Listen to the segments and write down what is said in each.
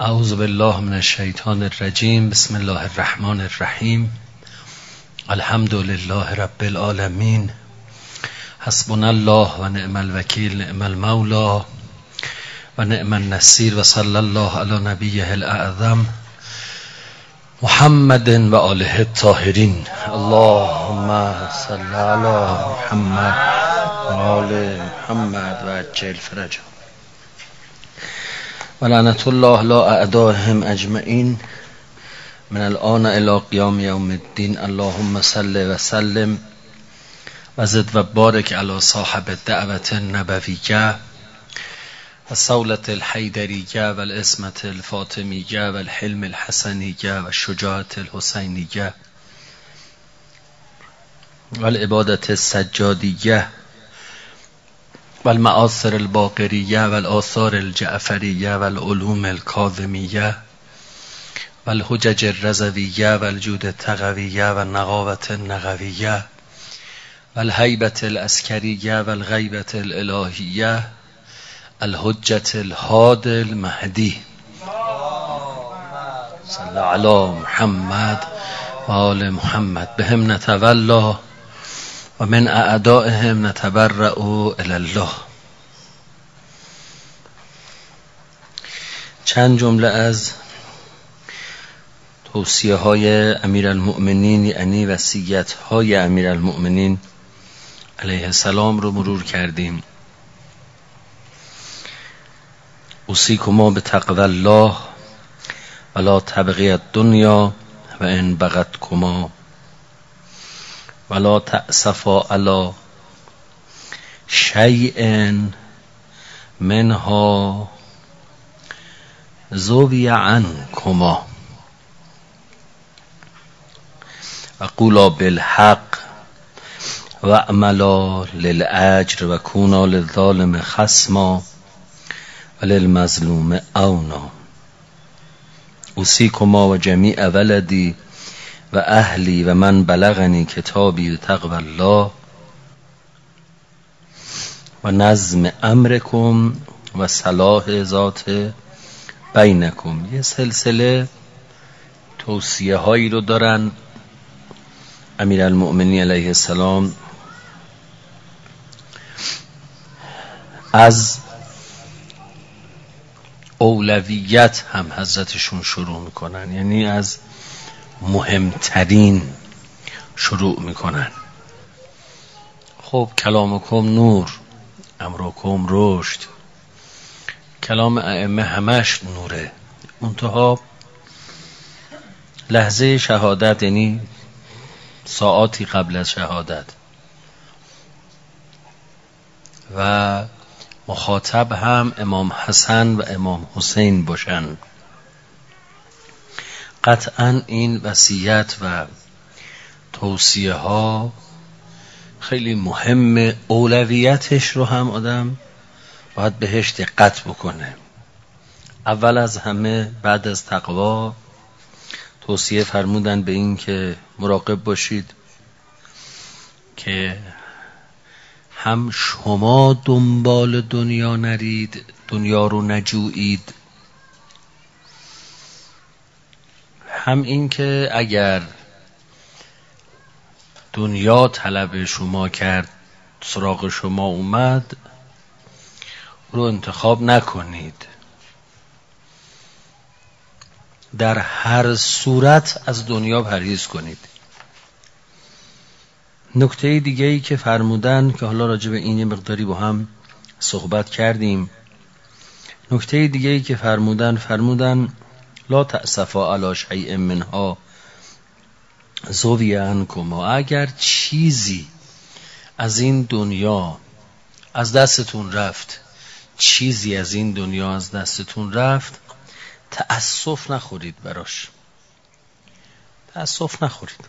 اعوذ بالله من الشیطان الرجیم. بسم الله الرحمن الرحیم. الحمد لله رب العالمین. حسبنا الله و نعم الوکیل، نعم المولا و نعم النصیر، و صلی الله علی نبیه الاعظم محمد و آله الطاهرین. اللهم صل علی محمد و آل محمد و عجل فرجهم. و لعنت الله لا اعدائهم اجمعین من الان الی قیام یوم الدین. اللهم صل و سلم و زد و بارک علی صاحب الدعوة النبویه و صولة الحیدریه و العصمة الفاطمیه و الحلم الحسنیه و الشجاعة الحسینیه و العبادة السجادیه و المآثر الباقریه و الآثار الجعفریه و العلوم الکاظمیه و الحجج الرضویه و الجود التقویه و النقاوة النقویه و الهیبة العسکریه و الغیبة الالهیه الحجة الهادی المهدی. صلی علی محمد و آل محمد. بهم نتولا و من اعدائهم نتبرأ الی الله. چند جمله از توصیه های امیرالمؤمنین، یعنی وصیت های امیرالمؤمنین علیه السلام رو مرور کردیم. اوصیکما بتقوی الله ولا تبغی الدنیا و ان بغتکما ولا تأسفا علی شیء منها زوی عنکما و قولا بالحق و اعملا للأجر و کونا للظالم خصما و للمظلوم عونا. اوصیکما و جمیع ولدی و اهلی و من بلغنی کتابی بتقوی الله و نظم امرکم و صلاح ذات بینکم. یه سلسله توصیه هایی رو دارن امیرالمؤمنین علیه السلام از اولویت هم حضرتشون شروع میکنن، یعنی از مهمترین شروع میکنن. خب کلامکم نور، امرکم رشد. کلام ائمه همش نوره، منتها لحظه شهادت، یعنی ساعاتی قبل از شهادت و مخاطب هم امام حسن و امام حسین باشن. قطعا این وصیت و توصیه ها خیلی مهمه. اولویتش رو هم آدم باید بهش دقت بکنه. اول از همه بعد از تقوا توصیه فرمودن به این که مراقب باشید که هم شما دنبال دنیا نرید، دنیا رو نجویید، هم این که اگر دنیا طلب شما کرد، سراغ شما اومد، رو انتخاب نکنید. در هر صورت از دنیا پرهیز کنید. نکته دیگه ای که فرمودن که حالا راجع به این یه مقداری با هم صحبت کردیم. نکته دیگه ای که فرمودن لا تأسفا علی شیء منها زوی عنکما. اگر چیزی از این دنیا از دستتون رفت، چیزی از این دنیا از دستتون رفت، تأسف نخورید براش، تأسف نخورید.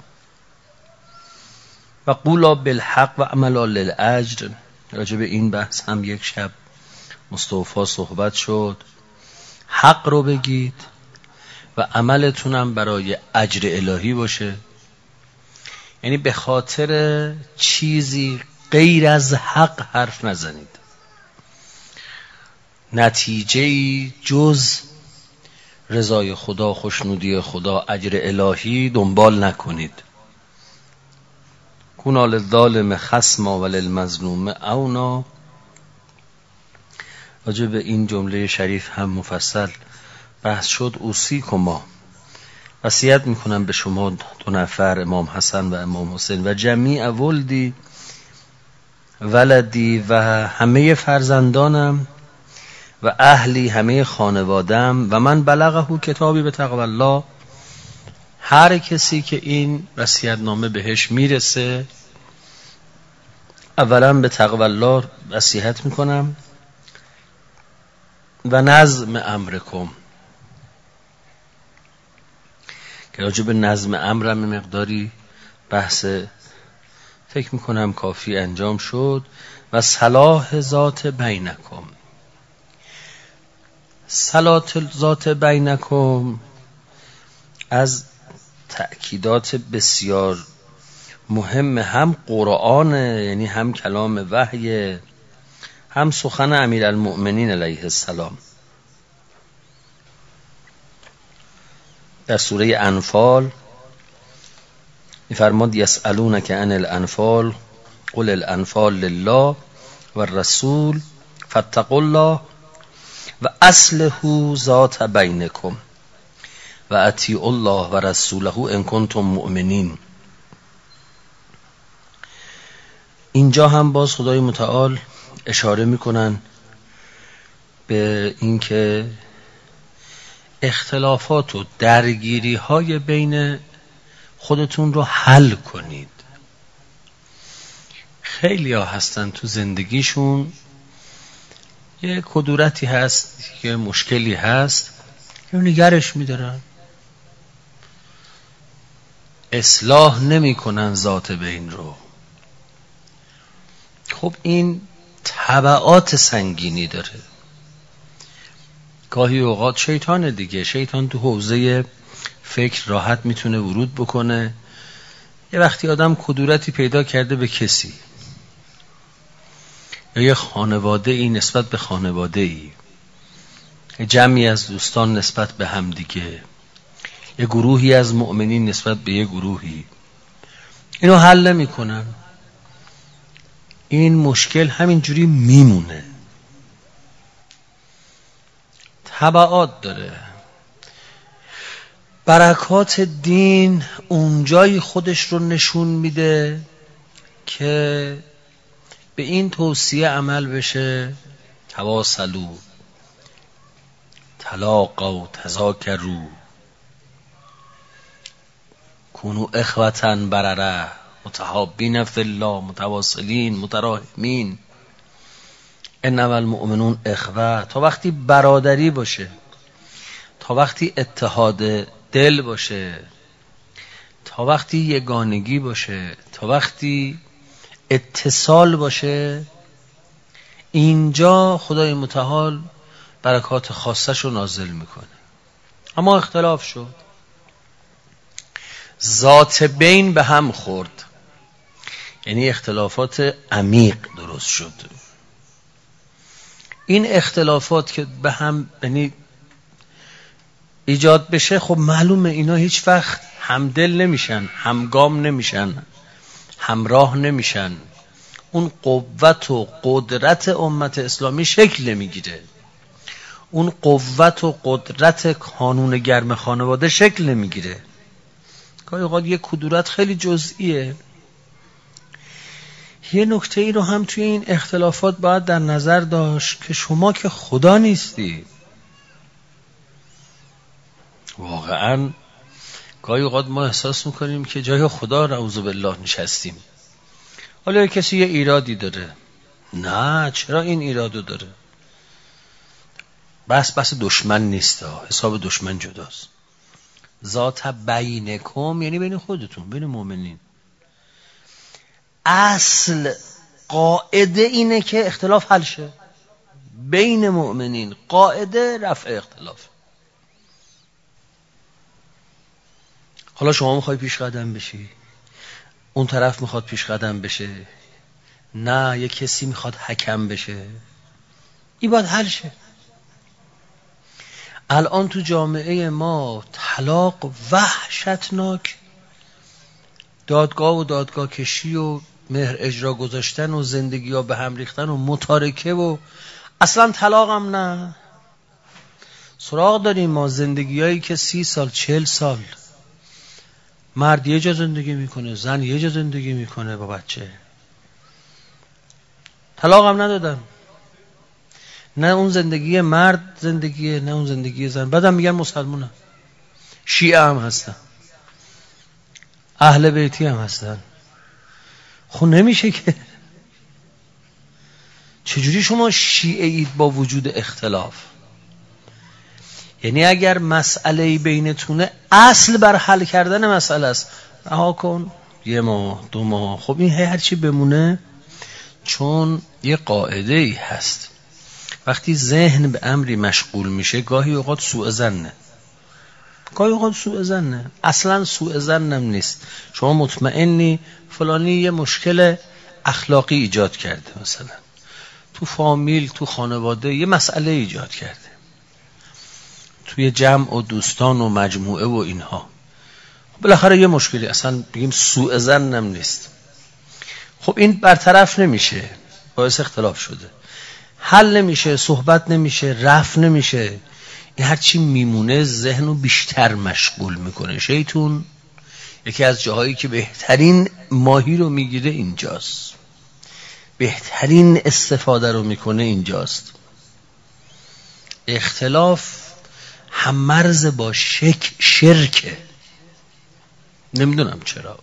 و قولا بالحق و اعملا للأجر. راجع به این بحث هم یک شب مستوفا صحبت شد. حق رو بگید و عملتونم برای اجر الهی باشه، یعنی به خاطر چیزی غیر از حق حرف نزنید. نتیجه‌ای جز رضای خدا، خوشنودی خدا، اجر الهی دنبال نکنید. کنا للظالم خصما وللمظلوم اونا. راجع به این جمله شریف هم مفصل بحث شد. اوصیکما، وصیت میکنم به شما دو نفر، امام حسن و امام حسین، و جمیع ولدی ولدی، و همه فرزندانم، و اهلی، همه خانوادم، و من بلغه کتابی به تقوی الله، هر کسی که این وصیت‌نامه بهش میرسه، اولا به تقوی الله وصیت میکنم و نظم امرکم، که راجع به نظم امرم مقداری بحث فکر میکنم کافی انجام شد. و صلاح ذات بینکم. صلاح ذات بینکم از تأکیدات بسیار مهم هم قرآن، یعنی هم کلام وحی، هم سخن امیرالمؤمنین علیه السلام. در سوره انفال می‌فرماد یسألونک عن الانفال قل الانفال لله و الرسول فاتقوا الله و اصلحوا ذات بینکم و اطیعوا الله و رسوله ان کنتم مؤمنین. اینجا هم باز خدای متعال اشاره میکنن به اینکه اختلافات و درگیری های بین خودتون رو حل کنید. خیلی ها هستن تو زندگیشون یه کدورتی هست، یه مشکلی هست، یه نگرش میدارن، اصلاح نمی کنن ذات بین رو. خب این تبعات سنگینی داره. گاهی اوقات شیطان دیگه، شیطان تو حوزه فکر راحت میتونه ورود بکنه. یه وقتی آدم کدورتی پیدا کرده به کسی، یا یه خانواده ای نسبت به خانواده ای، جمعی از دوستان نسبت به هم دیگه، یه گروهی از مؤمنین نسبت به یه گروهی، اینو حل نمی کنن، این مشکل همینجوری میمونه، تبعات داره. برکات دین اونجای خودش رو نشون میده که به این توصیه عمل بشه: تواصلوا، تلاقوا، تذاکروا، کونوا اخوة برره، متحابین فی الله، متواصلین، متراحمین، انما المؤمنون اخوة. تا وقتی برادری باشه، تا وقتی اتحاد دل باشه، تا وقتی یگانگی باشه، تا وقتی اتصال باشه، اینجا خدای متعال برکات خاصش رو نازل میکنه. اما اختلاف شد، ذات بین به هم خورد، یعنی اختلافات عمیق درست شد. این اختلافات که به هم یعنی ایجاد بشه، خب معلومه اینا هیچ وقت همدل نمیشن، همگام نمیشن، همراه نمیشن. اون قوت و قدرت امت اسلامی شکل نمیگیره، اون قوت و قدرت کانون گرم خانواده شکل نمیگیره. گاهی اوقات یه کدورت خیلی جزئیه. یه نکته ای رو هم توی این اختلافات باید در نظر داشت که شما که خدا نیستی. واقعا گاهی اوقات ما احساس میکنیم که جای خدا نعوذ بالله نشستیم. حالا کسی یه ایرادی داره، نه چرا این ایرادو داره؟ بس دشمن نیست، حساب دشمن جداست. ذات بینکم یعنی بین خودتون، بین مؤمنین. اصل قاعده اینه که اختلاف حل شه بین مؤمنین، قاعده رفع اختلاف. حالا شما میخوای پیش قدم بشی، اون طرف میخواد پیش قدم بشه، نه یک کسی میخواد حکم بشه، این باید حل شه. الان تو جامعه ما طلاق وحشتناک، دادگاه و دادگاه کشی و مهر اجرا گذاشتن و زندگی ها به هم ریختن و متارکه و اصلا طلاق هم نه. سراغ داریم ما زندگی هایی که 30 سال 40 سال مرد یه جا زندگی میکنه، زن یه جا زندگی میکنه با بچه، طلاق هم ندادن. نه اون زندگی مرد زندگیه، نه اون زندگی زن. بعدم میگن مسلمانن، شیعه هم هستن، اهل بیتی هم هستن. خب نمیشه که. چجوری شما شیعه اید با وجود اختلاف؟ یعنی اگر مسئله بینتونه اصل بر حل کردن مسئله است، رها کن 1 ماه 2 ماه. خب این هرچی بمونه، چون یه قاعده ای هست وقتی ذهن به امری مشغول میشه گاهی اوقات سوء ظنه، گاهی اوقات سوء ظنه، اصلا سوء ظنم نیست. شما مطمئنی فلانی یه مشکل اخلاقی ایجاد کرده، مثلا تو فامیل تو خانواده یه مسئله ایجاد کرده، توی جمع و دوستان و مجموعه و اینها، بالاخره یه مشکلی، اصلا بگیم سوء ظنم نیست. خب این برطرف نمیشه، باعث اختلاف شده، حل نمیشه، صحبت نمیشه، رفع نمیشه. این هرچی میمونه ذهن رو بیشتر مشغول میکنه. شیطون یکی از جاهایی که بهترین ماهی رو میگیره اینجاست، بهترین استفاده رو میکنه اینجاست. اختلاف هم مرز با شرکه، نمیدونم چرا.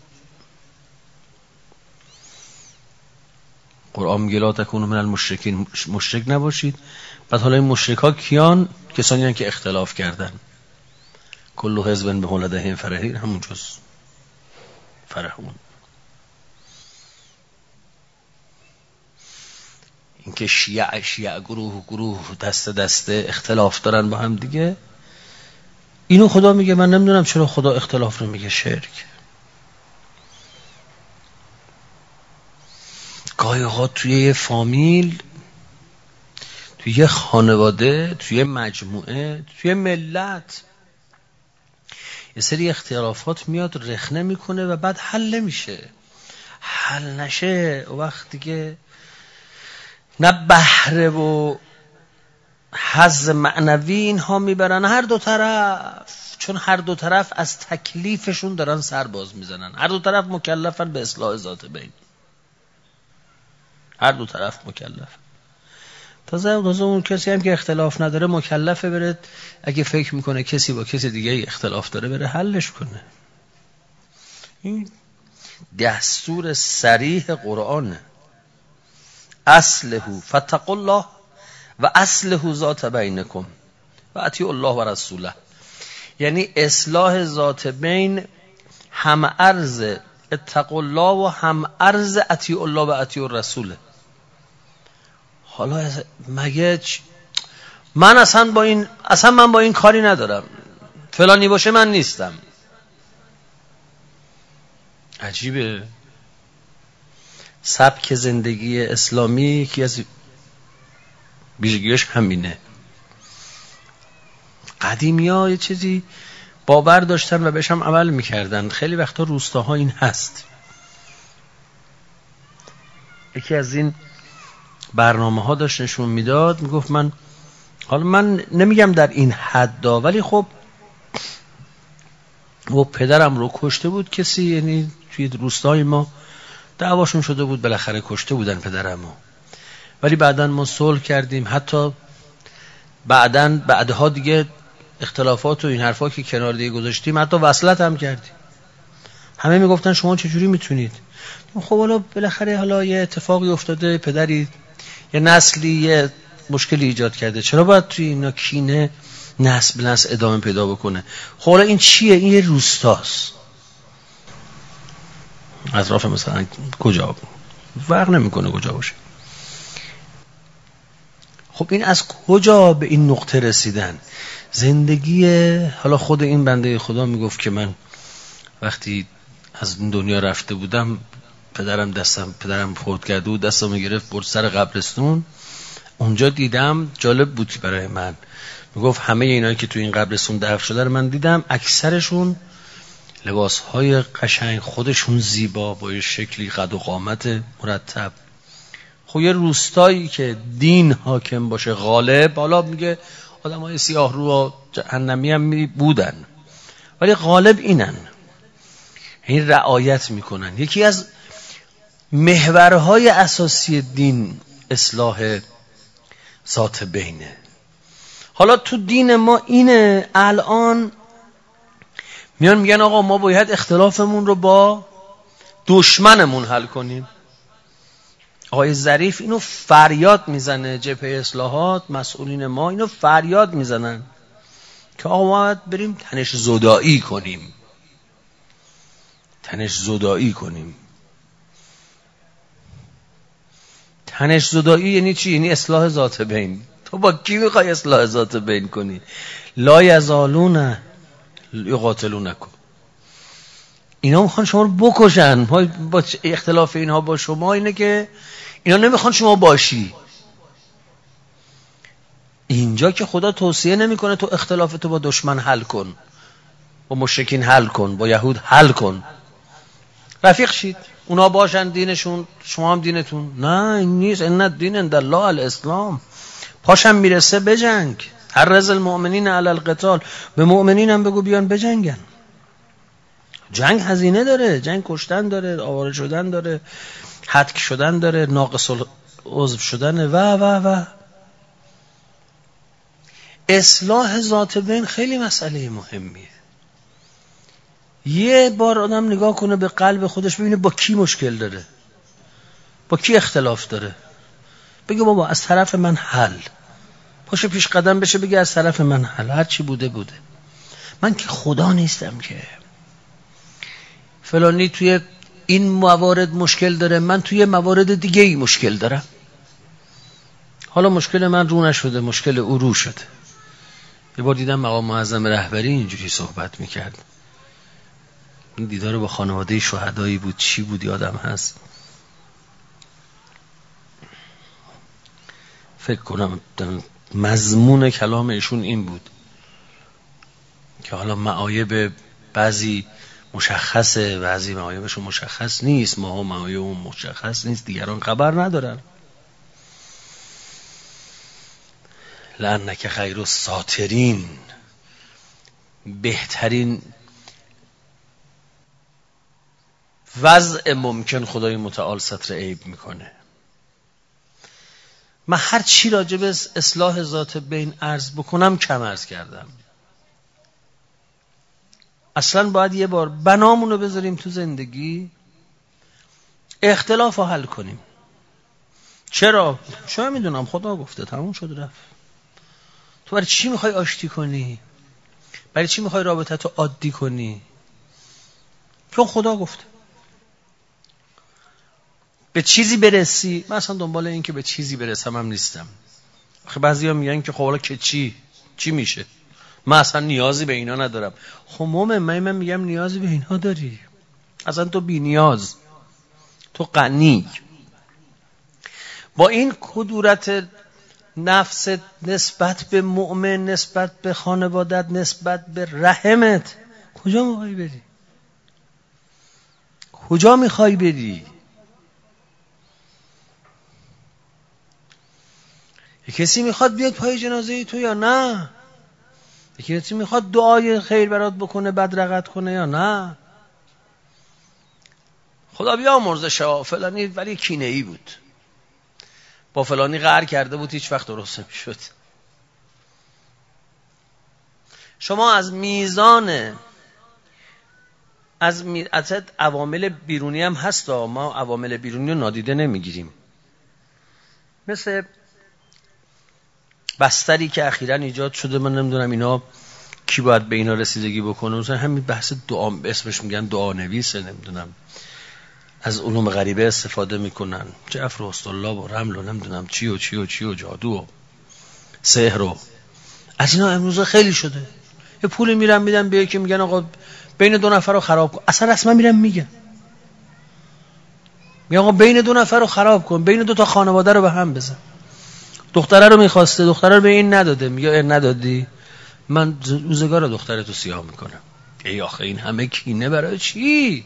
قرآن میگه لا تکونوا من المشرکین، مشرک نباشید. بعد حالا این مشرک ها کیان؟ کسانی هستند که اختلاف کردن. کل حزب بما لدیهم فرحین، همون جز فرحون. اینکه شیعه گروه دسته اختلاف دارن با هم دیگه، اینو خدا میگه. من نمیدونم چرا خدا اختلاف رو میگه شرک. گاهی اوقات توی یه فامیل، توی یه خانواده، توی یه مجموعه، توی ملت یه سری اختلافات میاد رخنه میکنه و بعد حل نمیشه. حل نشه و وقت دیگه نه بهره و حظ معنوی اینها میبرن هر دو طرف، چون هر دو طرف از تکلیفشون دارن سر باز میزنن. هر دو طرف مکلفن به اصلاح ذات بین، هر دو طرف مکلف. تازه اون کسی هم که اختلاف نداره مکلفه بره، اگه فکر میکنه کسی با کسی دیگه اختلاف داره بره حلش کنه. این دستور صریح قرآنه. اصله فتقوا الله و اصله ذات بینکم و اطیعوا الله و رسوله. یعنی اصلاح ذات بین هم عرض اتقوا الله و هم عرض اطیعوا الله و اطیعوا الرسوله. حالا مگه من اصلا با این کاری ندارم، فلانی باشه من نیستم. عجیبه. سبک زندگی اسلامی یکی از ویژگیش همینه. قدیمی‌ها یه چیزی باور داشتن و بهش هم عمل میکردن. خیلی وقتا روستاها این هست. یکی از این برنامه‌ها داشت نشون میداد، میگفت حالا من نمیگم در این حدا، ولی خب و پدرم رو کشته بود کسی، یعنی توی روستای ما دعواشون شده بود، بالاخره کشته بودن پدرمو، ولی بعداً ما صلح کردیم. حتی بعدها دیگه اختلافات و این حرفا که کنار دیگه گذاشتیم، حتی وصلت هم کردیم. همه میگفتن شما چجوری میتونید؟ خب حالا بالاخره حالا یه اتفاقی افتاده، پدری یه نسلی یه مشکلی ایجاد کرده، چرا باید توی اینا کینه نسل به نسل ادامه پیدا بکنه؟ خب حالا این چیه؟ این یه روستاست. اطراف مثلا کجا فرق نمیکنه کجا باشه. خب این از کجا به این نقطه رسیدن؟ زندگی. حالا خود این بنده خدا میگفت که من وقتی از این دنیا رفته بودم، پدرم فوت کرده بود، دستم گرفت برد سر قبرستون. اونجا دیدم، جالب بود برای من، میگفت همه اینایی که تو این قبرستون دفن شده رو من دیدم، اکثرشون لباسهای قشنگ، خودشون زیبا، با یه شکلی قد و قامت مرتب. خب یه روستایی که دین حاکم باشه غالب، حالا میگه آدمای سیاه رو و جهنمی هم بودن ولی غالب اینن، این رعایت میکنن. یکی از محورهای اساسی دین اصلاح ذات بینه. حالا تو دین ما اینه، الان میان میگن آقا ما باید اختلافمون رو با دشمنمون حل کنیم. آقای ظریف اینو فریاد میزنه، جبهه اصلاحات، مسئولین ما اینو فریاد میزنن که آقا ما باید بریم تنش زدایی کنیم. تنش زدایی کنیم. تنش زدایی یعنی چی؟ یعنی اصلاح ذات بین. تو با کی میخوای اصلاح ذات بین کنی؟ لا یزالون یقاتلونکم. اینا میخوان شما رو بکشن. با اختلاف اینها با شما اینه که اینا نمیخوان شما باشی. اینجا که خدا توصیه نمیکنه تو اختلافتو با دشمن حل کن، با مشرکین حل کن، با یهود حل کن، رفیق شید، اونا باشن دینشون، شما هم دینتون. نه این نیست. ان الدین عند الله الاسلام. پاشم میرسه بجنگ. حرض المؤمنین علی القتال. به مؤمنین هم بگو بیان بجنگن. جنگ هزینه داره، جنگ کشتن داره، آواره شدن داره، هتک شدن داره، ناقص عضو شدن و اصلاح ذات بین خیلی مسئله مهمیه. یه بار آدم نگاه کنه به قلب خودش، ببینه با کی مشکل داره، با کی اختلاف داره، بگه بابا از طرف من حل، پاشه پیش قدم بشه بگه از طرف من حل، هر چی بوده بوده. من که خدا نیستم که فلانی توی این موارد مشکل داره، من توی موارد دیگه ای مشکل دارم. حالا مشکل من رو نشده، مشکل او رو شده. یه بار دیدم مقام معظم رهبری اینجوری صحبت میکرد. این دیدار با خانواده شهدایی بود، چی بود یادم هست، فکر کنم مضمون کلام ایشون این بود که حالا معایب بعضی مشخصه، بعضی معایبشون مشخص نیست، ما هم معایبمون مشخص نیست، دیگران خبر ندارن. لعنک خیر الساترین، بهترین وضع ممکن خدای متعال ستر عیب میکنه. من هر چی راجع به اصلاح ذات بین عرض بکنم کم عرض کردم. اصلا باید یه بار بنامونو بذاریم تو زندگی، اختلاف رو حل کنیم. چرا؟ شاید میدونم خدا گفته، تموم شد رفت. تو برای چی میخوای آشتی کنی؟ برای چی میخوای رابطتو عادی کنی؟ چون خدا گفته. به چیزی برسی. من اصلا دنبال این که به چیزی برسم هم نیستم. آخه بعضیا میگن که خب حالا که چی میشه؟ من اصلا نیازی به اینا ندارم. خب من میگم نیازی به اینا داری. اصلا تو بی نیاز، تو غنی. با این کدورت نفس نسبت به مؤمن، نسبت به خانوادت، نسبت به رحمت، کجا میخوای بری؟ کجا میخوای بری؟ یک کسی میخواد بیاد پای جنازه تو یا نه؟ یک کسی میخواد دعای خیر برات بکنه، بدرقت کنه یا نه؟ خدا بیامرزه فلانی ولی کینه‌ای بود، با فلانی قهر کرده بود، هیچ وقت درست نمیشد. شما از میزان از عوامل بیرونی هم هست، ما عوامل بیرونی رو نادیده نمیگیریم. مثل بستری که اخیراً ایجاد شده، من نمیدونم اینا کی باید به اینا رسیدگی بکنه، مثلا همین بحث دعا، اسمش میگن دعا نویسه، نمیدونم از علوم غریبه استفاده میکنن، جعفر و اسطالله و رمل و نمیدونم چی و جادو و سحر و از اینا امروز خیلی شده. یه پول میرن میدن به یکی، میگن آقا بین دو نفر رو خراب کن. اصلا رسما میرن میگن آقا بین دو نفر رو خراب کن، بین دو تا خانواده رو به هم بزن. دختره رو میخواسته، دختره رو به این نداده، میگه ندادی من روزگار دخترتو سیاه میکنم. ای آخه این همه کینه برای چی؟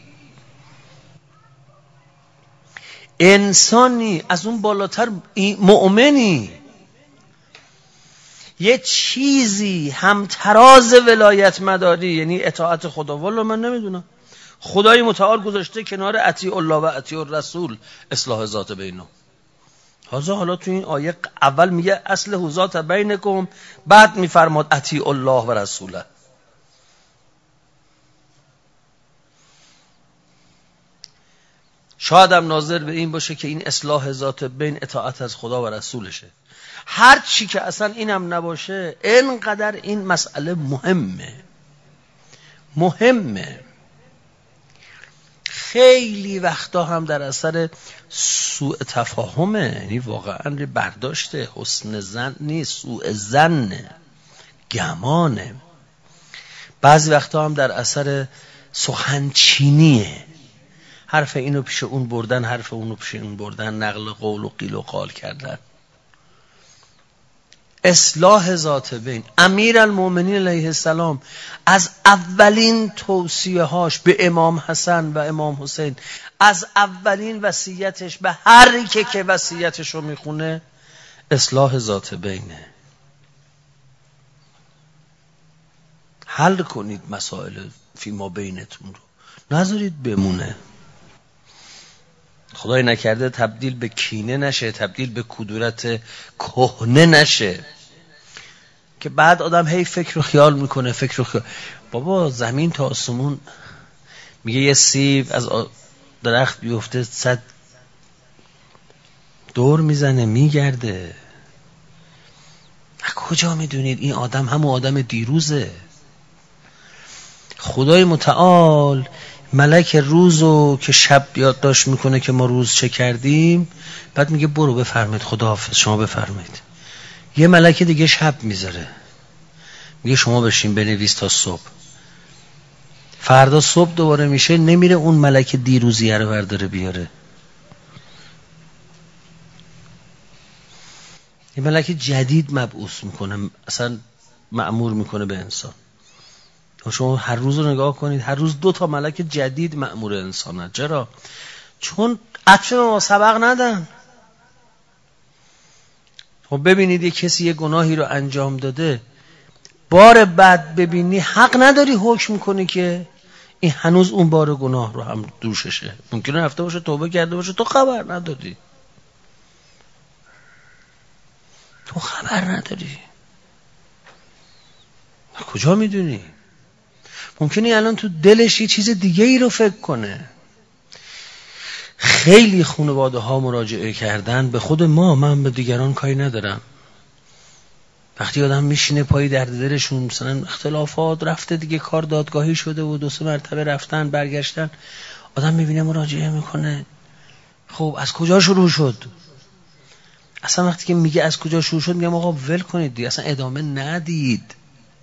انسانی از اون بالاتر مؤمنی، یه چیزی همتراز ولایت مداری، یعنی اطاعت خدا. والا من نمیدونم، خدای متعال گذاشته کنار اطیع الله و اطیع الرسول اصلاح ذات بینه. حالا تو این آیه اول میگه اصلح ذات بینکم، بعد میفرماد اطیع الله و رسوله. شاید هم ناظر به این باشه که این اصلاح ذات بین اطاعت از خدا و رسولشه. هر چی که اصلا اینم نباشه، اینقدر این مسئله مهمه. خیلی وقتا هم در اثر سوء تفاهمه، یعنی واقعا برداشته حسن زن نیست، سوء زن، گمانه. بعضی وقتا هم در اثر سخنچینیه، حرف اینو پیش اون بردن، حرف اونو پیش اون بردن، نقل قول و قیل و قال کردن. اصلاح ذات بین. امیرالمومنین علیه السلام از اولین توصیه هاش به امام حسن و امام حسین، از اولین وصیتش به هر که وصیتش رو میخونه اصلاح ذات بینه. حل کنید مسائل فیما بینتون رو، نذارید بمونه. خدای نکرده تبدیل به کینه نشه، تبدیل به کدورت کهنه نشه که بعد آدم هی فکر و خیال میکنه. بابا زمین تا آسمون، میگه یه سیب از درخت بیفته 100 دور میزنه میگرده. کجا میدونید این آدم همون آدم دیروزه؟ خدای متعال ملک روزو که شب یادداشت میکنه که ما روز چه کردیم، بعد میگه برو بفرمایید، خداحافظ، شما بفرمایید. یه ملک دیگه شب میذاره، میگه شما بشین بنویس تا صبح. فردا صبح دوباره میشه، نمیره اون ملک دیروزیه رو برداره بیاره. یه ملک جدید مبعوث میکنه، اصلا مأمور میکنه به انسان. شما هر روز رو نگاه کنید، هر روز 2 ملک جدید مأمور انسانن. چرا؟ چون عطف ما سبق ندن. خب ببینید یه کسی یه گناهی رو انجام داده، بار بعد ببینی حق نداری حکم کنی که این هنوز اون بار گناه رو هم دوششه. ممکنه رفته باشه توبه کرده باشه، تو خبر نداری. کجا میدونی؟ ممکنه الان تو دلش یه چیز دیگه ای رو فکر کنه. خیلی خانواده ها مراجعه کردن به خود ما، من به دیگران کاری ندارم. وقتی آدم میشینه پای درد دلشون، مثلا اختلافات رفته دیگه، کار دادگاهی شده و 2-3 مرتبه رفتن برگشتن، آدم میبینه مراجعه میکنه. خب از کجا شروع شد؟ اصلا وقتی که میگه از کجا شروع شد، میگم آقا ول کنید دیگه، اصلا ادامه ندید.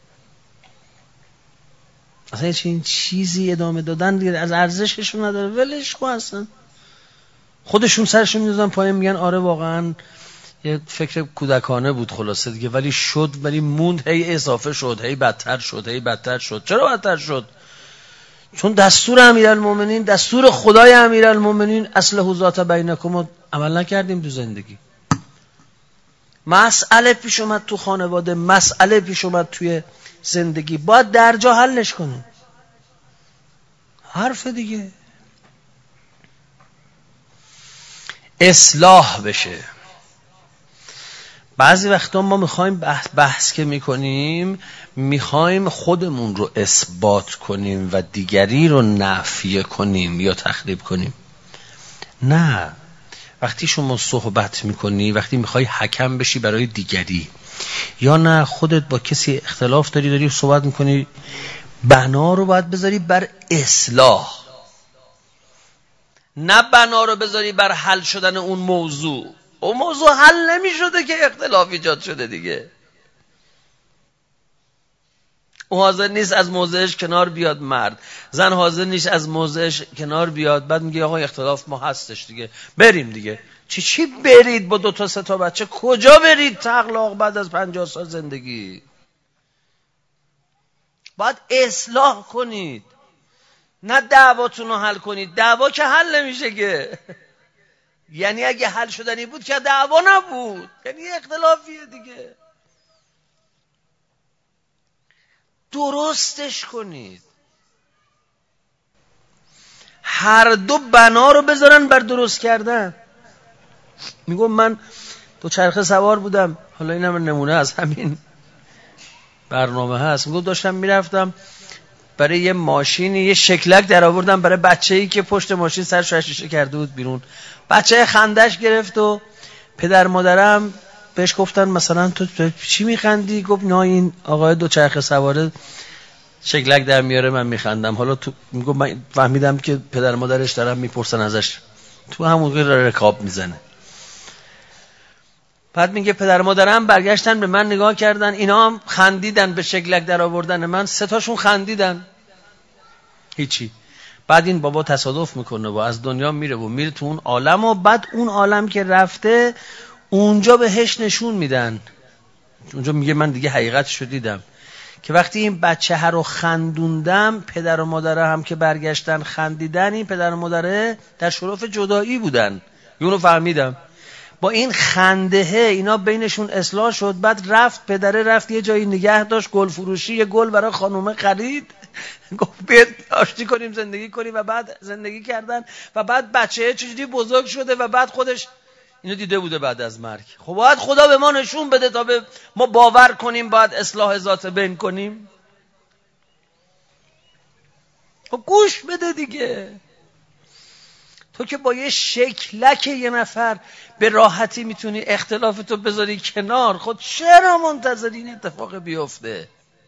اصلا این چیزی ادامه دادن دیگه از ارزششون نداره، ولش کن. اصلا خودشون سرشون میذارن پایین، میگن آره واقعا یه فکر کودکانه بود خلاصه دیگه، ولی شد، ولی موند، هی اضافه شد، هی بدتر شد. چرا بدتر شد؟ چون دستور امیرالمومنین، دستور خدای امیرالمومنین اصلح ذات بینکم رو عمل نکردیم تو زندگی. مسئله پیش اومد تو خانواده، مسئله پیش اومد توی زندگی، باید در جا حلش کنیم. حرف دیگه اصلاح بشه. بعضی وقتا ما میخوایم بحث که میکنیم، میخوایم خودمون رو اثبات کنیم و دیگری رو نفی کنیم یا تخریب کنیم. نه، وقتی شما صحبت میکنی، وقتی میخوای حکم بشی برای دیگری، یا نه خودت با کسی اختلاف داری صحبت میکنی، بنا رو باید بذاری بر اصلاح، نه بنا رو بذاری بر حل شدن اون موضوع. اون موضوع حل نمی شده که اختلاف ایجاد شده دیگه. اون حاضر نیست از موضعش کنار بیاد، مرد، زن حاضر نیست از موضعش کنار بیاد، بعد میگه آقا اختلاف ما هستش دیگه، بریم دیگه. چی برید با 2 تا 3 تا بچه؟ کجا برید تقلاق بعد از 50 سال زندگی؟ باید اصلاح کنید، نه دعواتون رو حل کنید. دعوا که حل نمیشه که یعنی اگه حل شدنی بود که دعوا نبود، یعنی اختلافیه دیگه. درستش کنید، هر دو بنا رو بذارن بر درست کردن. میگم من 2 چرخه سوار بودم، حالا اینم نمونه از همین برنامه هست. میگم داشتم میرفتم برای یه ماشینی یه شکلک در آوردم برای بچه‌ای که پشت ماشین سرش شیشه کرده بود بیرون. بچه خندش گرفت و پدر مادرم بهش گفتن مثلا تو چی میخندی؟ گفت نه این آقای 2 چرخه سواره شکلک در میاره من میخندم. حالا تو میگم من فهمیدم که پدر مادرش دارن میپرسن ازش، تو همون رکاب میزنه. بعد میگه پدر مادرم برگشتن به من نگاه کردن، اینا هم خندیدن به شکلک در آوردن من، 3 تاشون خندیدن، هیچی. بعد این بابا تصادف میکنه و از دنیا میره و میره تو اون عالم و بعد اون عالم که رفته اونجا بهش نشون میدن، اونجا میگه من دیگه حقیقتشو دیدم که وقتی این بچه ها رو خندوندم پدر و مادره هم که برگشتن خندیدن، این پدر و مادره در شرف جدایی بودن. اونو فهمیدم با این خنده اینا بینشون اصلاح شد. بعد رفت پدره رفت یه جایی نگه داشت، گل فروشی، یه گل برای خانومه خرید، گفت بیاد آشتی کنیم زندگی کنیم و بعد زندگی کردن و بعد بچه چجوری بزرگ شده و بعد خودش اینو دیده بوده بعد از مرگ. خب باید خدا به ما نشون بده تا به ما باور کنیم باید اصلاح ذات بین کنیم. خب گوش بده دیگه. تو که با یه شکلک یه نفر به راحتی میتونی اختلافتو بذاری کنار، خود چرا منتظر این اتفاق بیفته؟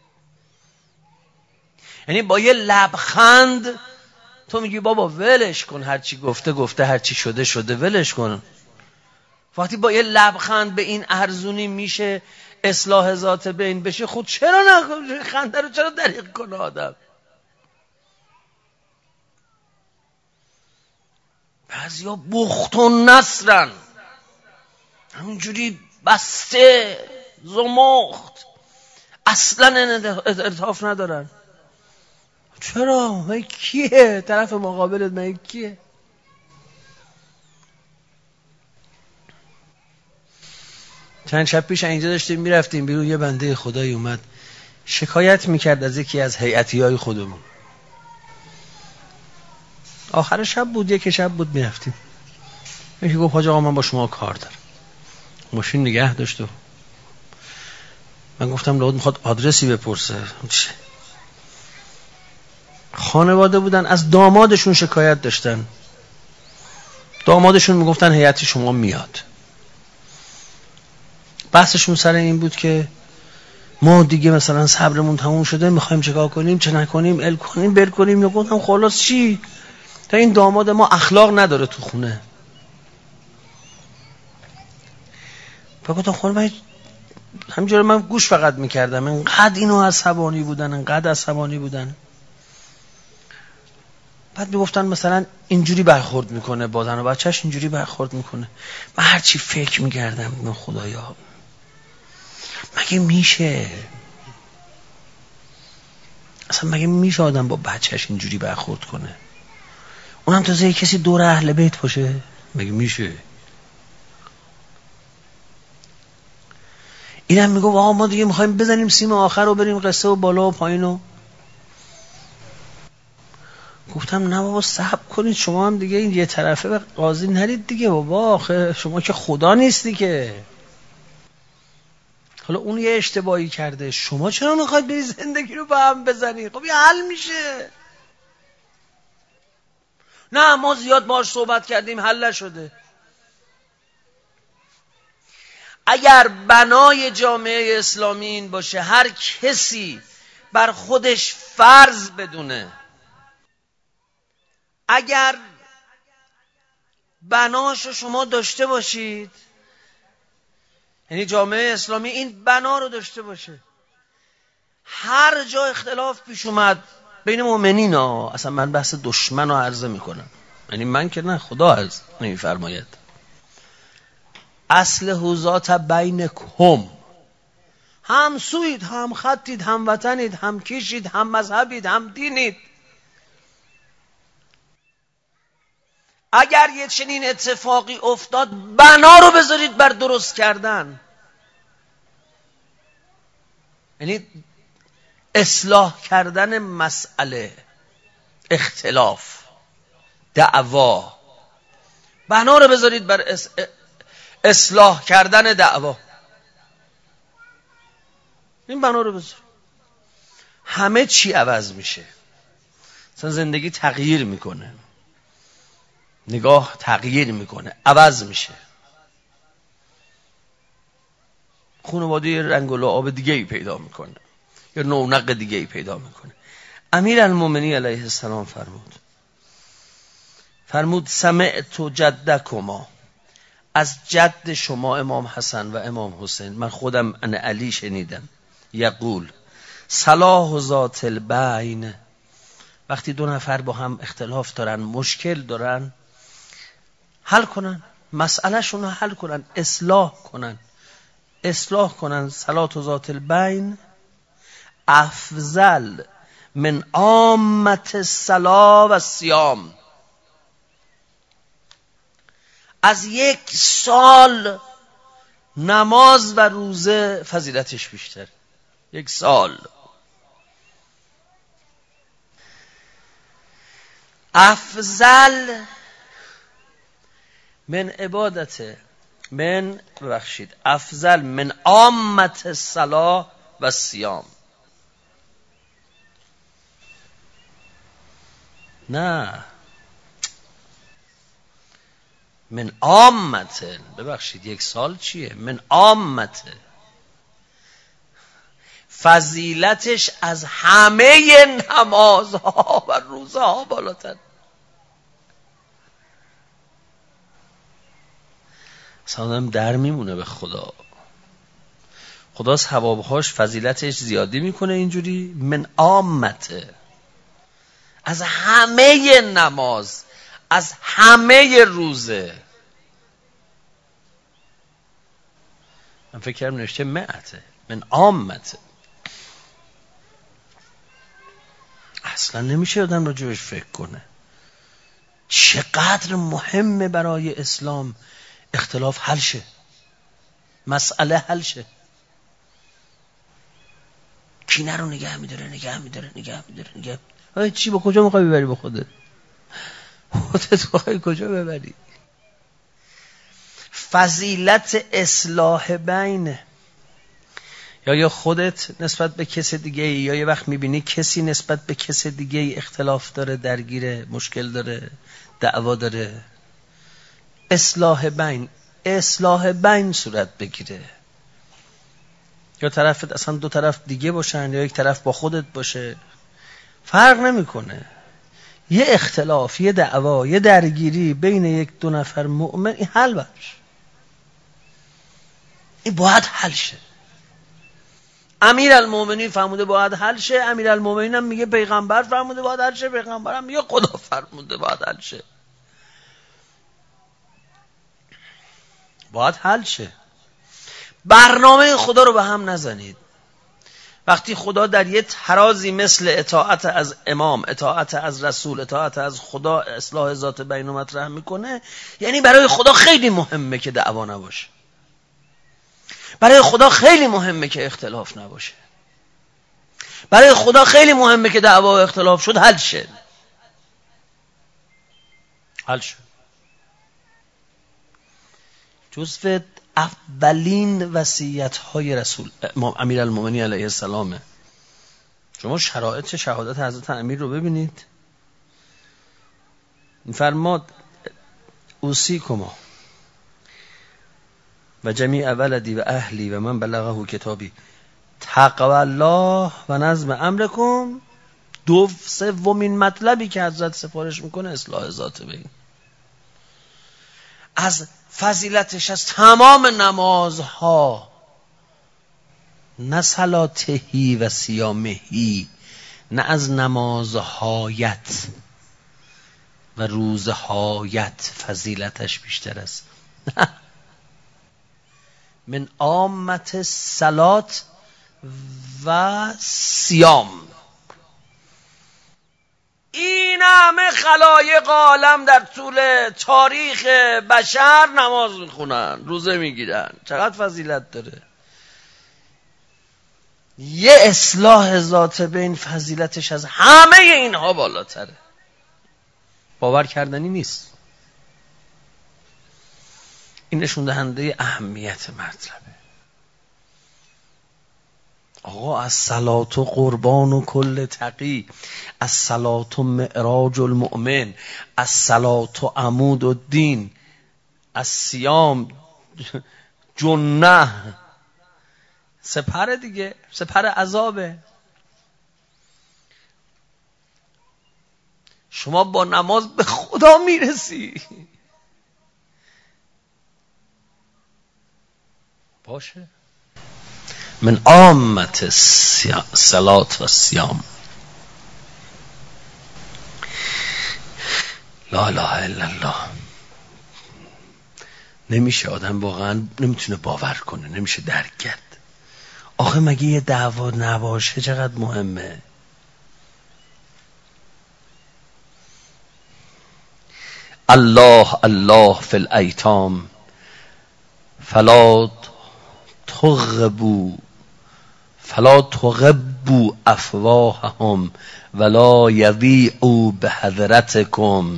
یعنی با یه لبخند تو میگی بابا ولش کن، هرچی گفته هرچی شده ولش کن. وقتی با یه لبخند به این ارزونی میشه اصلاح ذات بین بشه، خود چرا نه خنده رو چرا دریغ کنه آدم؟ بعضیا بخت و نصرن، همینجوری بسته زمخت، اصلا ارتاف ندارن. چرا؟ من کیه؟ طرف مقابلت من کیه؟ چند شب پیش اینجا داشتیم میرفتیم بیرون، یه بنده خدایی اومد شکایت میکرد از یکی از هیئتیای خودمون. آخر شب بود، یک شب بود میرفتیم، یکی گفت حاج آقا من با شما کار دارم. ماشین نگه داشت و من گفتم لابد میخواد آدرسی بپرسه. خانواده بودن، از دامادشون شکایت داشتن، دامادشون میگفتن هیئت شما میاد. بحثشون سر این بود که ما دیگه مثلا صبرمون تموم شده، میخوایم چیکار کنیم، چه نکنیم، ال کنیم، بر کنیم. یا گفتم خلاص چی؟ تا این داماد ما اخلاق نداره تو خونه. فقط خانم همینجوری من گوش فقط میکردم، انقدر اینو عصبانی بودن. بعد میگفتن مثلا اینجوری برخورد میکنه با زن و بچهش، اینجوری برخورد میکنه. من هرچی فکر میکردم من خدایا مگه میشه؟ اصلا مگه میشه آدم با بچهش اینجوری برخورد کنه؟ اونم تازه کسی دور اهل بیت باشه؟ مگه میشه؟ اینم میگه آقا ما دیگه میخوایم بزنیم سیم آخر رو بریم قصه و بالا و پایین و. گفتم نه بابا صبر کنید، شما هم دیگه این یه طرفه به قاضی نرید دیگه بابا، آخه شما که خدا نیستی که. حالا اون یه اشتباهی کرده، شما چرا میخواید به زندگی رو به هم بزنید؟ خب یه حل میشه. نه ما زیاد باهاش صحبت کردیم حل نشده. اگر بنای جامعه اسلامی این باشه هر کسی بر خودش فرض بدونه، اگر بناشو شما داشته باشید، یعنی جامعه اسلامی این بنا رو داشته باشه، هر جا اختلاف پیش اومد بین مؤمنین ها، اصلا من بحث دشمن رو عرضه میکنم، یعنی من که نه، خدا عرض نمیفرماید، اصلح ذات بینکم، هم سوید، هم خطید، هم وطنید، هم کشید، هم مذهبید، هم دینید. اگر یه چنین اتفاقی افتاد بنا رو بذارید بر درست کردن، یعنی اصلاح کردن مسئله، اختلاف، دعوا، بنا رو بذارید بر اصلاح کردن دعوا. این بنا رو بذار، همه چی عوض میشه. مثلا زندگی تغییر میکنه، نگاه تغییر میکنه، عوض میشه. خانواده رنگ و لعاب دیگه ای پیدا میکنه، یا رونق دیگه ای پیدا میکنه. امیرالمومنین علیه السلام فرمود سمعت جدکما، از جد شما امام حسن و امام حسین، من خودم ان علی شنیدم، یقول صلاح ذات البین، وقتی دو نفر با هم اختلاف دارن، مشکل دارن، حل کنن، مسئله شون رو حل کنن، اصلاح کنن. صلاح ذات البین افضل من عامت الصلاة و الصیام، از 1 سال نماز و روزه فضیلتش بیشتر. 1 سال. افضل من عبادت افضل من عامت الصلاة و الصیام. نه، من عامت، 1 سال چیه؟ من عامت، فضیلتش از همه نمازها و روزها بالاتر. آدم در میمونه به خدا ثوابهاش فضیلتش زیادی میکنه اینجوری. من عامته، از همه نماز، از همه روزه. من فکر کردم نوشته مئته، من عامته. اصلا نمیشه آدم راجبش فکر کنه چقدر مهمه برای اسلام اختلاف حل شه، مسئله حل شه. کینه رو نگه میداره. چی با کجا میخوای ببری؟ با خودت میخوای کجا ببری؟ فضیلت اصلاح بین، یا خودت نسبت به کس دیگه، یا یه وقت میبینی کسی نسبت به کس دیگه اختلاف داره، درگیره، مشکل داره، دعوا داره، اصلاح بین صورت بگیره. یا طرفت اصلا 2 طرف دیگه باشن، یا 1 طرف با خودت باشه، فرق نمیکنه. یه اختلاف، یه دعوا، یه درگیری بین 1-2 نفر مؤمن، این حل باشه، این باید حل شه. امیرالمومنین فرموده باید حل شه، امیرالمومنین هم میگه پیغمبر فرموده باید حل شه، پیغمبر هم میگه خدا فرموده باید حل شه. باید حل شه. برنامه خدا رو به هم نزنید. وقتی خدا در یه ترازی مثل اطاعت از امام، اطاعت از رسول، اطاعت از خدا اصلاح ذات بین رو مطرح میکنه، یعنی برای خدا خیلی مهمه که دعوا نباشه، برای خدا خیلی مهمه که اختلاف نباشه، برای خدا خیلی مهمه که دعوا و اختلاف شد حل شه. جزو اولین وصیت‌های رسول امیرالمومنین علیه السلامه. شما شرایط شهادت حضرت امیر رو ببینید. فرماد اوصیکما و جمیع ولدی و اهلی و من بلغه کتابی تقوا الله و نظم امرکم. 2/3 مطلبی که حضرت سفارش میکنه اصلاح ذات بین. از فضیلتش از تمام نمازها، نه صلاتهی و صیامهی، نه از نمازهایت و روزهایت فضیلتش بیشتر است. من عامت صلات و صیام. این همه خلایق عالم در طول تاریخ بشر نماز میخونن، روزه میگیرن، چقدر فضیلت داره. یه اصلاح ذات بین فضیلتش از همه اینها بالاتره. باور کردنی نیست. این نشون دهنده اهمیت مطلبه. آقا از صلات و قربان و کل تقی، از صلات و معراج المؤمن، از صلات و عمود الدین، از صیام جنه، سپر دیگه، سپر عذابه. شما با نماز به خدا میرسی. باشه. من عامت صلات و صیام. لا اله الا الله. نمیشه، آدم واقعا نمیتونه باور کنه، نمیشه درک کرد. آخه مگه یه دعوا نباشه چقدر مهمه. الله الله فی الایتام فلا تغبوا افواههم ولا یضیعوا بحضرتکم.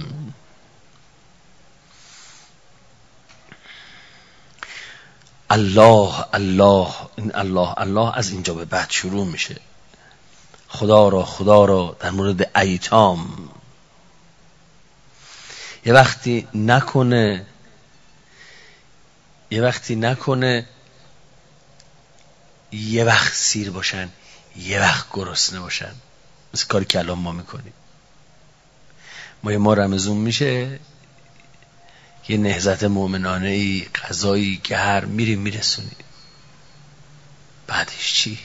الله الله، این الله الله از اینجا به بعد شروع میشه. خدا را در مورد ایتام یه وقتی نکنه یه وقت سیر باشن، یه وقت گرسنه باشن، مثل کاری که الان ما میکنیم. ما رمضان میشه یه نهضت مومنانه ای، غذایی گرم میرسونیم. بعدش چی؟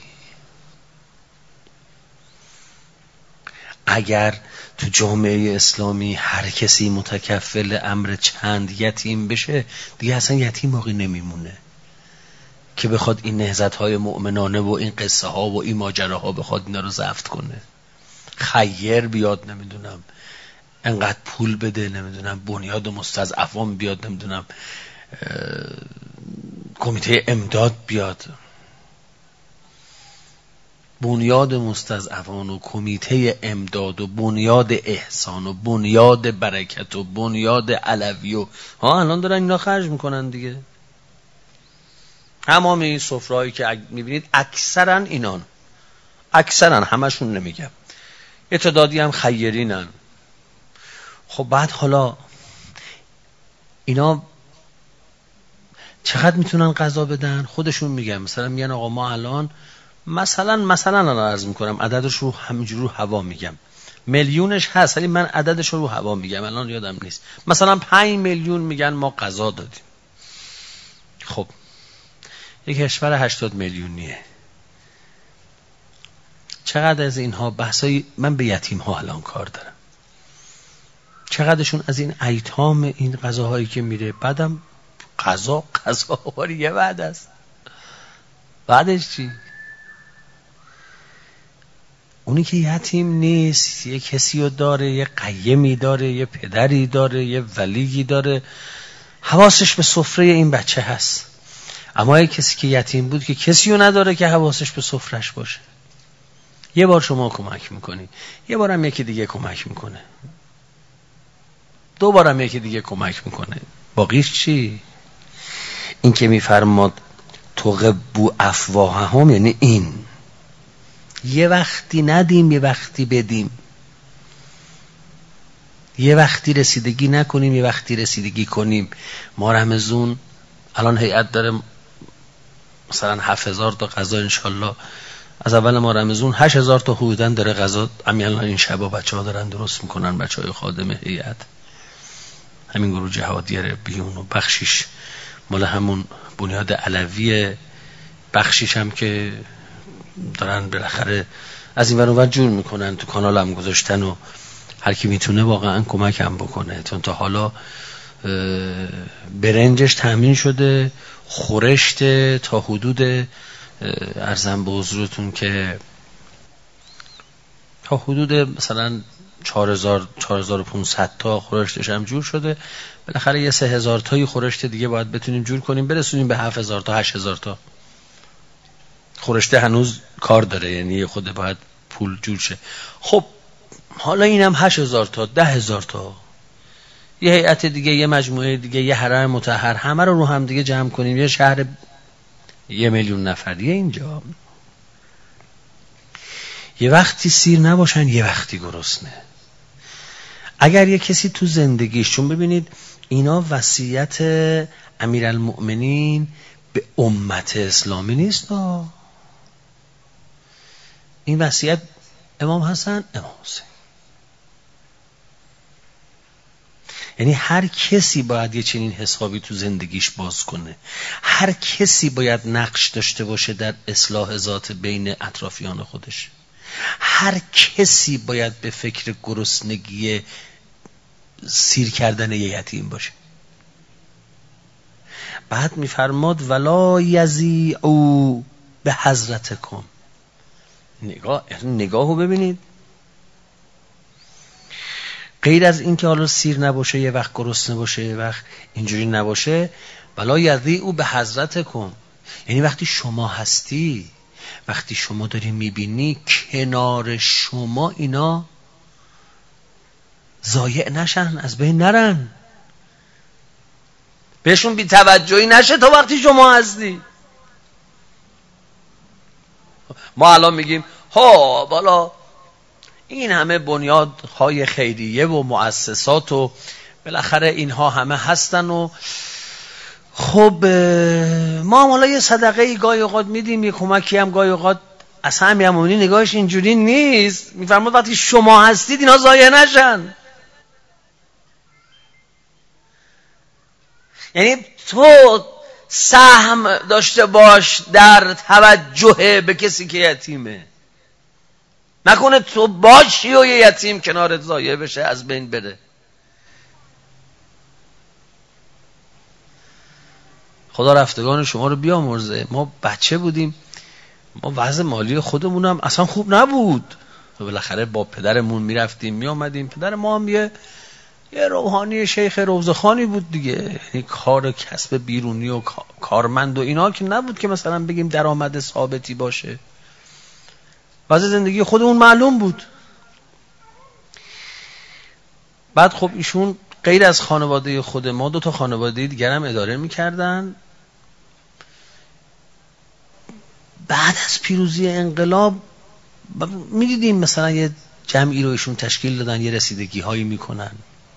اگر تو جامعه اسلامی هر کسی متکفل امر چند یتیم بشه، دیگه اصلا یتیم باقی نمیمونه که بخواد این نهضت‌های مؤمنانه و این قصه ها و این ماجراها بخواد اینا رو ضبط کنه. خیر بیاد، نمیدونم انقدر پول بده، نمیدونم بنیاد مستضعفان بیاد، نمیدونم کمیته امداد بیاد. بنیاد مستضعفان و کمیته امداد و بنیاد احسان و بنیاد برکت و بنیاد علوی و الان دارن اینا خرج میکنن دیگه. تمام این سفرهایی که میبینید اکثرا اینان، اکثرا، همشون نمیگم، یه تعدادی هم خیرینن. خب بعد حالا اینا چقدر میتونن غذا بدن؟ خودشون میگن، مثلا میگن آقا ما الان مثلا الان عرض میکنم، عددش رو همینجوری رو هوا میگم، میلیونش هست ولی من عددش رو هوا میگم، الان یادم نیست، مثلا 5 میلیون میگن ما غذا دادیم. خب یک کشور 80 میلیونیه، چقدر از اینها بحثای من به یتیم ها الان کار دارم، چقدرشون از این ایتام این غذاهایی که میره، بعدم غذا یه بعد است، بعدش چی؟ اونی که یتیم نیست، یه کسی رو داره، یه قیمی داره، یه پدری داره، یه ولیی داره، حواسش به سفره این بچه هست. اما یه کسی که یتیم بود که کسی رو نداره که حواسش به سفرش باشه. یه بار شما کمک میکنی، یه بارم یکی دیگه کمک میکنه، 2 بارم یکی دیگه کمک میکنه، باقیش چی؟ این که میفرماد تغبوا افواههم، یعنی این یه وقتی ندیم یه وقتی بدیم، یه وقتی رسیدگی نکنیم یه وقتی رسیدگی کنیم. ما رمضان الان هیئت داره مثلا 7000 تا غذا انشالله از اول ما رمضان 8000 تا حدوداً داره غذا الان این شبا بچه‌ها دارن درست میکنن، بچه‌های خادم هیئت، همین گروه جهادی ربیون، و بخشیش مال همون بنیاد علوی، بخشیش هم که دارن بالاخره از این ور اون ور جور میکنن، تو کانال هم گذاشتن و هر کی میتونه واقعا کمک هم بکنه، چون تا حالا برنجش تامین شده، خورشت تا حدود ارزم به حضورتون که تا حدود مثلا 4500 تا خورشتش هم جور شده. بالاخره یه 3000 تایی خورشت دیگه باید بتونیم جور کنیم برسونیم به 7000 تا 8000 تا. خورشت هنوز کار داره، یعنی خود باید پول جور شه. خب حالا اینم 8000 تا 10000 تا، یه هیئت دیگه، یه مجموعه دیگه، یه حرم مطهر، همه رو هم دیگه جمع کنیم، یه شهر 1,000,000 نفریه اینجا. یه وقتی سیر نباشن، یه وقتی گرسنه. اگر یه کسی تو زندگیش، چون ببینید اینا وصیت امیرالمؤمنین به امت اسلامی نیست، این وصیت امام حسن، امام حسین. یعنی هر کسی باید یه چنین حسابی تو زندگیش باز کنه. هر کسی باید نقش داشته باشه در اصلاح ذات بین اطرافیان خودش. هر کسی باید به فکر گرسنگی سیر کردن یه یتیم باشه. بعد میفرماد ولا یزیعوا به حضرتکم. نگاهو ببینید، غیر از این که حالا سیر نباشه، یه وقت گرسنه باشه، یه وقت اینجوری نباشه، ولا یزیعوا به حضرتکم، یعنی وقتی شما هستی، وقتی شما داری میبینی کنار شما اینا ضایع نشن، از بین نرن، بهشون بی توجهی نشه تا وقتی شما هستی. ما الان میگیم ها بالا این همه بنیادهای خیریه و مؤسسات و بالاخره اینها همه هستن و خب ما هم حالا یه صدقه ای گاهی اوقات میدیم، یه کمکی هم گاهی اوقات. اصلا امیرالمومنین نگاهش اینجوری نیست، میفرماد وقتی شما هستید اینا ضایع نشن. یعنی تو سهم داشته باش در توجه به کسی که یتیمه، نکنه تو باشی و یه یتیم کنارت ضایع بشه، از بین بره. خدا رفتگان شما رو بیامرزه. ما بچه بودیم، ما وضع مالی خودمونم اصلا خوب نبود، بالاخره با پدرمون میرفتیم میامدیم. پدر ما هم یه روحانی شیخ روضه‌خوانی بود دیگه، یعنی کار کسب بیرونی و کارمند و اینا که نبود که مثلا بگیم درآمد ثابتی باشه. وضع زندگی خودمون معلوم بود. بعد خب ایشون غیر از خانواده خود ما 2 تا خانواده دیگر هم اداره میکردن. بعد از پیروزی انقلاب میدیدیم مثلا یه جمعی رو ایشون تشکیل دادن، یه رسیدگی هایی میکنن.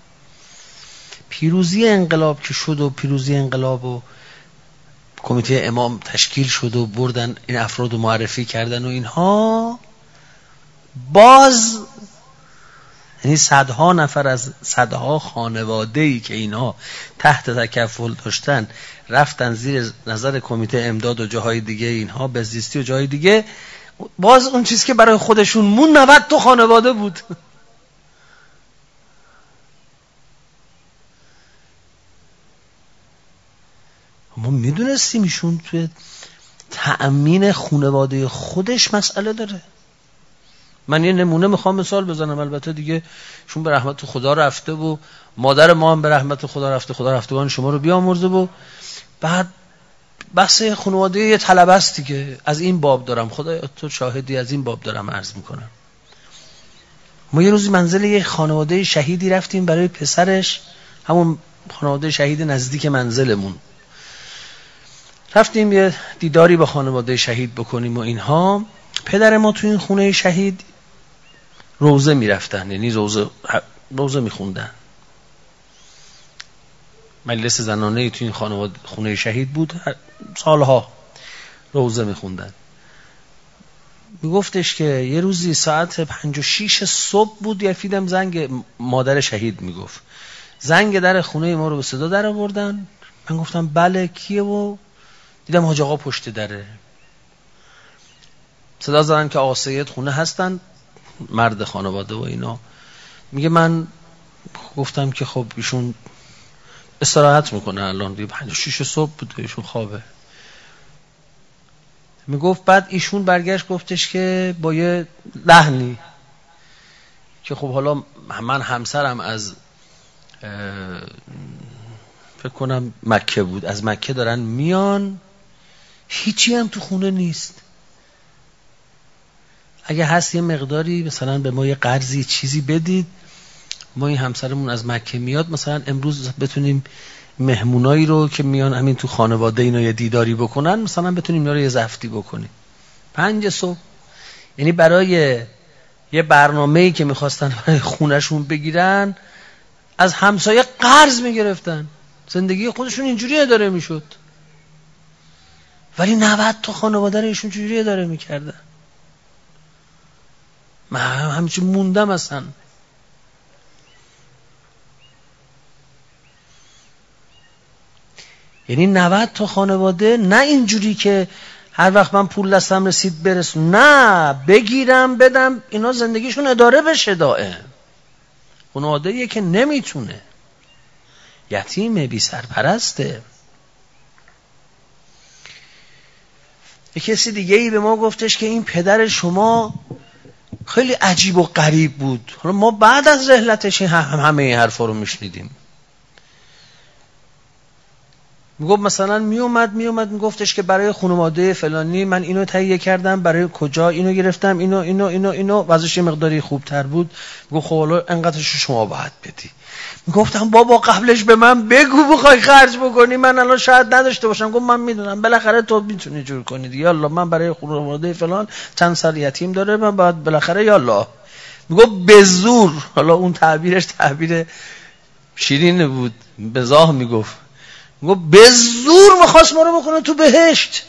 پیروزی انقلاب که شد و پیروزی انقلاب و کمیته امام تشکیل شد و بردن این افراد رو معرفی کردن و اینها، باز یعنی صدها نفر از صدها خانواده‌ای که اینها تحت تکفل داشتن رفتن زیر نظر کمیته امداد و جاهای دیگه، اینها بهزیستی و جاهای دیگه، باز اون چیز که برای خودشون مون 90 تا خانواده بود. ما میدونستیم ایشون توی تأمین خانواده خودش مسئله داره. من یه نمونه میخوام مثال بزنم، البته دیگه شون به رحمت خدا رفته و مادر ما هم به رحمت خدا رفته، خدا رفتگان شما رو بیامرزه. و بعد بحث خانواده یه طلبه است دیگه، از این باب دارم، خدا تو شاهدی، از این باب دارم عرض میکنم. ما یه روزی منزل یه خانواده شهیدی رفتیم برای پسرش، همون خانواده شهید نزدیک منزلمون، رفتیم یه دیداری با خانواده شهید بکنیم و اینها. پدر ما تو این خونه شهید روزه میرفتن، یعنی روزه میخوندن. مجلس زنانه تو این خونه شهید بود، سالها روزه میخوندن. میگفتش که یه روزی ساعت 5 و 6 صبح بود، یفیدم زنگ مادر شهید میگفت زنگ در خونه ما رو به صدا در آوردن. من گفتم بله کیه؟ و دیدم حاج آقا پشت دره. صدا زدن که آقا سید خونه هستن، مرد خانواده و اینا. میگه من گفتم که خب ایشون استراحت میکنه. الان 5-6 صبح بود ایشون خوابه. میگفت بعد ایشون برگشت گفتش که با یه لحنی که خب حالا من همسرم از فکر کنم مکه بود، از مکه دارن میان، هیچی هم تو خونه نیست، اگه هست یه مقداری مثلا به ما یه قرضی چیزی بدید، ما این همسرمون از مکه میاد، مثلا امروز بتونیم مهمونایی رو که میان همین تو خانواده اینا یه دیداری بکنن، مثلا بتونیم اینا رو یه زفتی بکنیم. 5 صبح. یعنی برای یه برنامه‌ای که میخواستن برای خونشون بگیرن از همسایه قرض میگرفتن، زندگی خودشون اینجوری اداره میشد، ولی 90 تا خانواده رو ایشون چجوری اداره میکردن. من همچین موندم اصلا. یعنی 90 تا خانواده، نه اینجوری که هر وقت من پول دستم رسید برسون، نه بگیرم بدم اینا زندگیشون اداره بشه دائم. خانواده‌ایه که نمیتونه، یتیمه، بی سرپرسته. یک کسی دیگه ای به ما گفتش که این پدر شما خیلی عجیب و غریب بود. حالا ما بعد از رحلتش همه این حرفا رو میشنیدیم. میگفت مثلا میومد میگفتش که برای خانواده فلانی من اینو تهیه کردم، برای کجا اینو گرفتم، اینو وضعش مقداری خوبتر بود. میگفت خب حالا انقدرش شما باید بدی. میگفتم بابا قبلش به من بگو بخوای خرج بکنی، من الان شاید نداشته باشم. گفت من میدونم، بالاخره تو میتونی جور کنی دیگه، یالا من برای خانواده فلان چند سال یتیم داره، من باید بالاخره یالا. میگفت به زور، حالا اون تعبیرش تعبیر شیرین بود، بزاه میگفت به زور میخواست ما رو بکنه تو بهشت.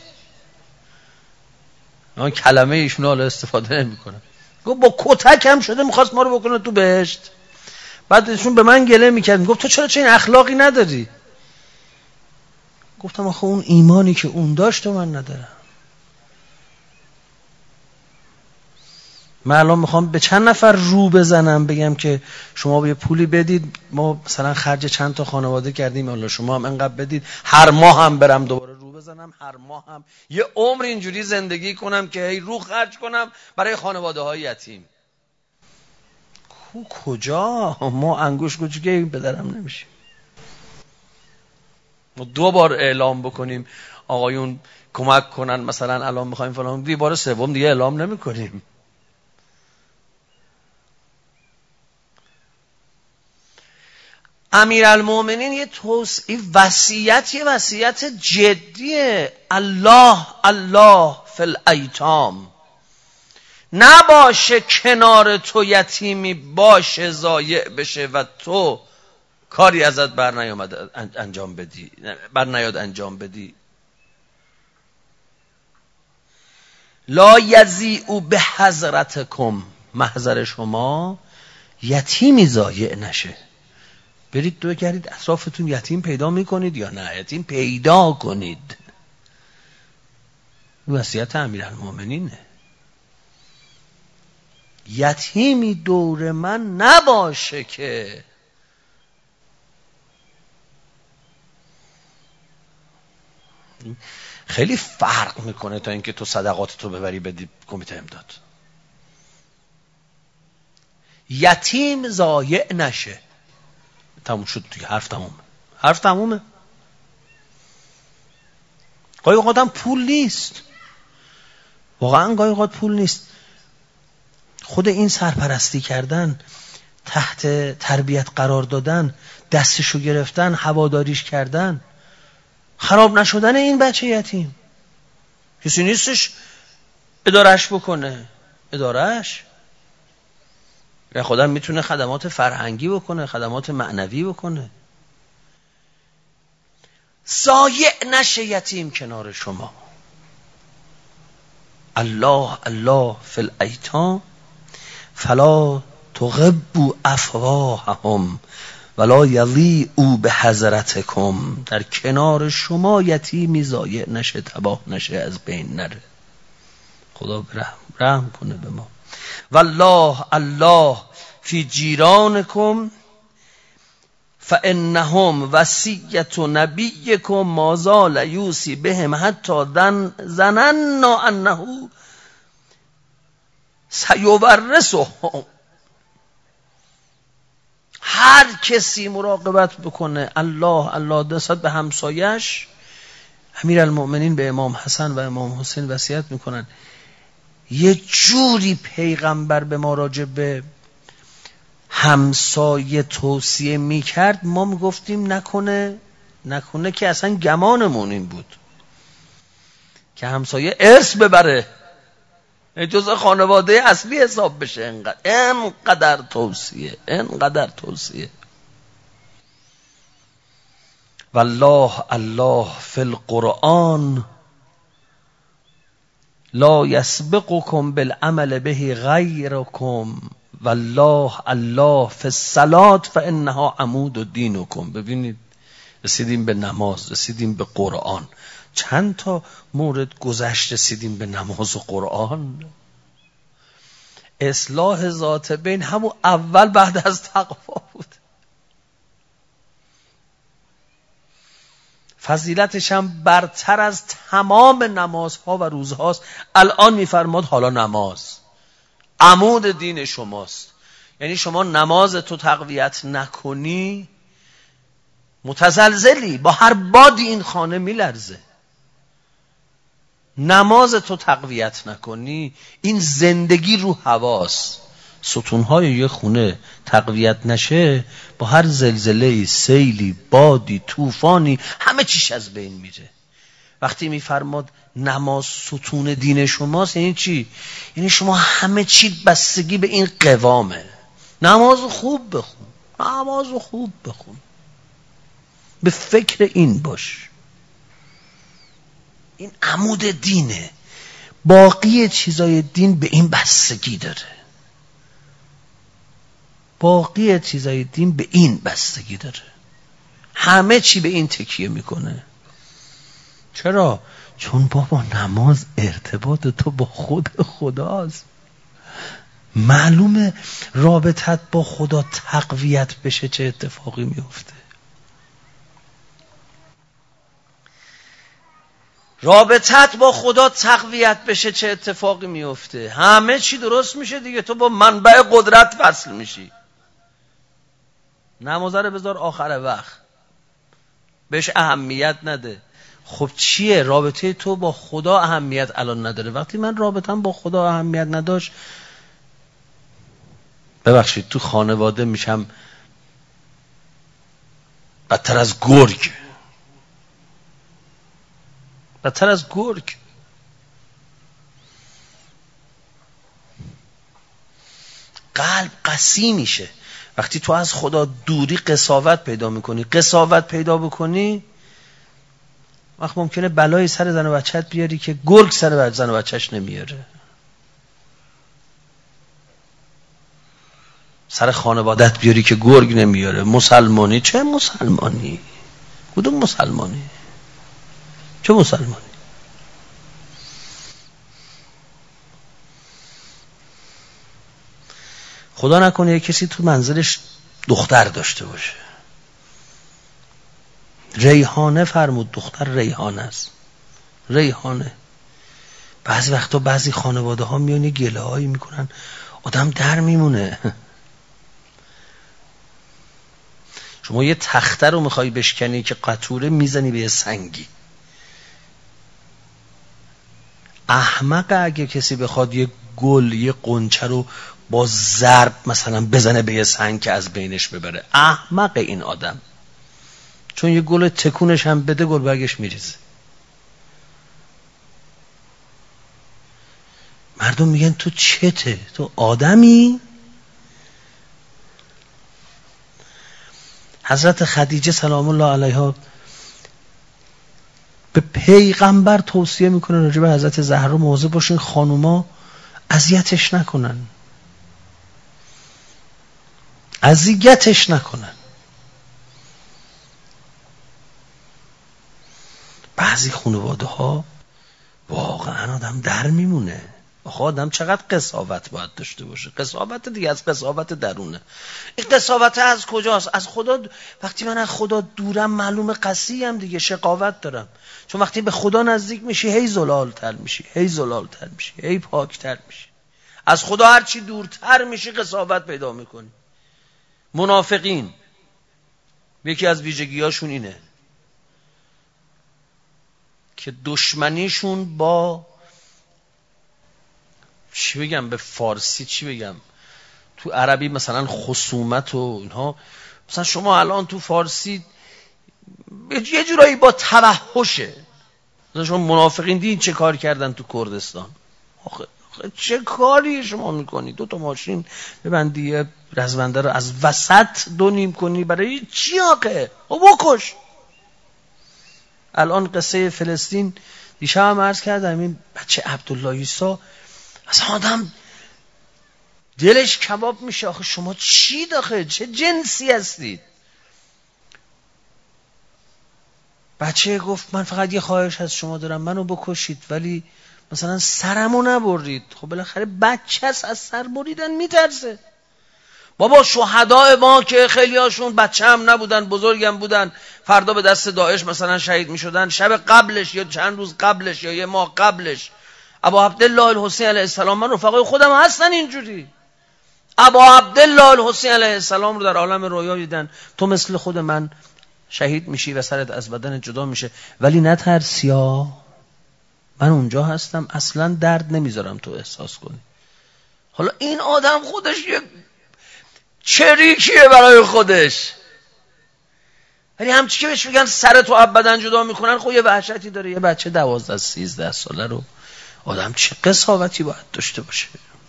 اون کلمه ایشون حالا استفاده نمیکنه. گفت با کتک هم شده میخواست ما رو بکنه تو بهشت. بعد ایشون به من گله میکرد، میگفت تو چرا این اخلاقی نداری؟ گفتم آخه اون ایمانی که اون داشت و من ندارم. من الان میخوام به چند نفر رو بزنم بگم که شما یه پولی بدید، ما مثلا خرج چند تا خانواده کردیم، الله شما هم انقدر بدید، هر ماه هم برم دوباره رو بزنم، هر ماه هم یه عمر اینجوری زندگی کنم که هی رو خرج کنم برای خانواده های یتیم. کجا؟ ما انگوش کوچیکه این پدرم نمیشیم. ما 2 بار اعلام بکنیم آقایون کمک کنن، مثلا الان میخوایم فلان، دیگه بار سوم دیگه اعلام نمیکنیم. امیرالمومنین یه وصیت جدیه. الله فی الایتام، نباشه کنار تو یتیمی باشه ضایع بشه و تو کاری ازت برنیاد انجام بدی. لا یضیع بحضرتکم، محضر شما یتیمی ضایع نشه. برید بگردید اطرافتون یتیم پیدا میکنید یا نه، یتیم پیدا کنید. وصیت امیرالمومنینه. یتیمی دور من نباشه که خیلی فرق میکنه تا اینکه تو صدقاتتو ببری بدی کمیته امداد. یتیم ضایع نشه. تموم شد دیگه، حرف تمومه. گاهی اوقات هم پول نیست، واقعا گاهی اوقات پول نیست. خود این سرپرستی کردن، تحت تربیت قرار دادن، دستشو گرفتن، هواداریش کردن، خراب نشدن این بچه یتیم. کسی نیستش ادارش بکنه، ادارش یا خودم میتونه خدمات فرهنگی بکنه، خدمات معنوی بکنه. ضایع نشه یتیم کنار شما. الله فی الایتام فلا تغبوا افواههم ولا یضیعوا بحضرتکم. در کنار شما یتیمی ضایع نشه، تباه نشه، از بین نره. خدا رحم کنه به ما. والله فی جیرانکم فانهم وصیت نبیکم ما زال یوصی بهم حتی ظننا انه سیورثهم. هر کسی مراقبت بکنه الله نسبت به همسایش. امیرالمؤمنین به امام حسن و امام حسین وصیت میکنن یه جوری پیغمبر به ما راجع به همسایه توصیه میکرد ما میگفتیم نکنه که اصلا گمانمون این بود که همسایه ارث ببره، جزء خانواده اصلی حساب بشه. انقدر توصیه. والله فی القرآن لا یسبقکم بالعمل به غیرکم والله فی الصلاة فانها عمود دینکم. ببینید رسیدیم به نماز، رسیدیم به قرآن، چند تا مورد گذشت رسیدیم به نماز و قرآن. اصلاح ذات بین همون اول بعد از تقوا بود. فضیلتش هم برتر از تمام نمازها و روزهاست. الان میفرماد حالا نماز عمود دین شماست. یعنی شما نماز تو تقویت نکنی متزلزلی، با هر بادی این خانه میلرزه. نماز تو تقویت نکنی این زندگی رو هواست. ستونهای یه خونه تقویت نشه با هر زلزله‌ای، سیلی، بادی، طوفانی همه چیش از بین میره. وقتی میفرماد نماز ستون دین شماست یعنی چی؟ یعنی شما همه چی بستگی به این قوامه. نماز خوب بخون، به فکر این باش، این عمود دینه. باقی چیزای دین به این بستگی داره. همه چی به این تکیه میکنه. چرا؟ چون بابا نماز ارتباط تو با خود خداست. معلومه رابطت با خدا تقویت بشه چه اتفاقی میفته. همه چی درست میشه دیگه. تو با منبع قدرت وصل میشی. نماز رو بذار آخر وقت، بهش اهمیت نده. خب چیه؟ رابطه تو با خدا اهمیت الان نداره. وقتی من رابطم با خدا اهمیت نداشت، ببخشید تو خانواده میشم بدتر از گرگ. قلب قسی میشه. وقتی تو از خدا دوری قساوت پیدا میکنی. وقت ممکنه بلایی سر زن و بچه‌ت بیاری که گرگ سر زن و بچه‌ش نمیاره. سر خانوادت بیاری که گرگ نمیاره. مسلمانی؟ چه مسلمانی؟ کدوم مسلمانی؟ چه مسلمانی؟ خدا نکنه یک کسی تو منزلش دختر داشته باشه. ریحانه فرمود، دختر ریحانه است. بعضی وقتا بعضی خانواده ها میان گله هایی میکنن آدم در میمونه. شما یه تخته رو میخوای بشکنی که قطوره میزنی به یه سنگی. احمق اگه کسی بخواد یه گل، یه قنچه رو با ضرب مثلا بزنه به یه سنگ که از بینش ببره. احمق این آدم. چون یه گل تکونش هم بده گل برگش میریزه. مردم میگن تو چته؟ تو آدمی؟ حضرت خدیجه سلام الله علیها به پیغمبر توصیه میکنه راجع به حضرت زهرا مواظب باشین خانوما اذیتش نکنن. بعضی خانواده ها واقعا آدم در میمونه. آخه آدم چقدر قساوت باید داشته باشه. قساوت دیگه از قساوت درونه. این قساوت از کجاست؟ از خدا. وقتی من از خدا دورم معلوم قصیم دیگه، شقاوت دارم. چون وقتی به خدا نزدیک میشی هی زلالتر میشی، هی زلالتر میشی، هی پاکتر میشی. از خدا هرچی دورتر میشی قساوت پیدا میکنی. منافقین یکی از ویژگیاشون اینه که دشمنیشون با چی بگم، به فارسی چی بگم، تو عربی مثلا خصومت و اینها، مثلا شما الان تو فارسی یه جورایی با توحشه. مثلا شما منافقین دین چه کار کردن تو کردستان؟ آخه چه کاری شما میکنی؟ 2 ماشین ببندی یه رزمنده رو از وسط 2 کنی برای چی آقه؟ بکش. الان قصه فلسطین دیشب هم عرض کردم، این بچه عبدالله عیسی اصلا آدم دلش کباب میشه. آخه شما چی داخل؟ چه جنسی هستید؟ بچه گفت من فقط یه خواهش از شما دارم، منو بکشید ولی مثلا سرمو نبرید. خب بالاخره بچه هست، از سر بریدن میترسه. بابا شهداء ما که خیلی هاشون بچه هم نبودن، بزرگم بودن، فردا به دست داعش مثلا شهید میشدن. شب قبلش یا چند روز قبلش یا یه ماه قبلش ابا عبدالله الحسین علیه السلام، من رفقای خودم هستن اینجوری، ابا عبدالله الحسین علیه السلام رو در عالم رویا دیدن. تو مثل خود من شهید میشی و سرت از بدن جدا میشه، ولی نترسیا، من اونجا هستم، اصلا درد نمیذارم تو احساس کنی. حالا این آدم خودش یه چریکیه برای خودش، ولی همچی که بهش میگن سرت و بدن جدا میکنن، خب یه وحشتی داره. یه بچه 12-13 ساله رو آدم چه قساوتی باید داشته باشه؟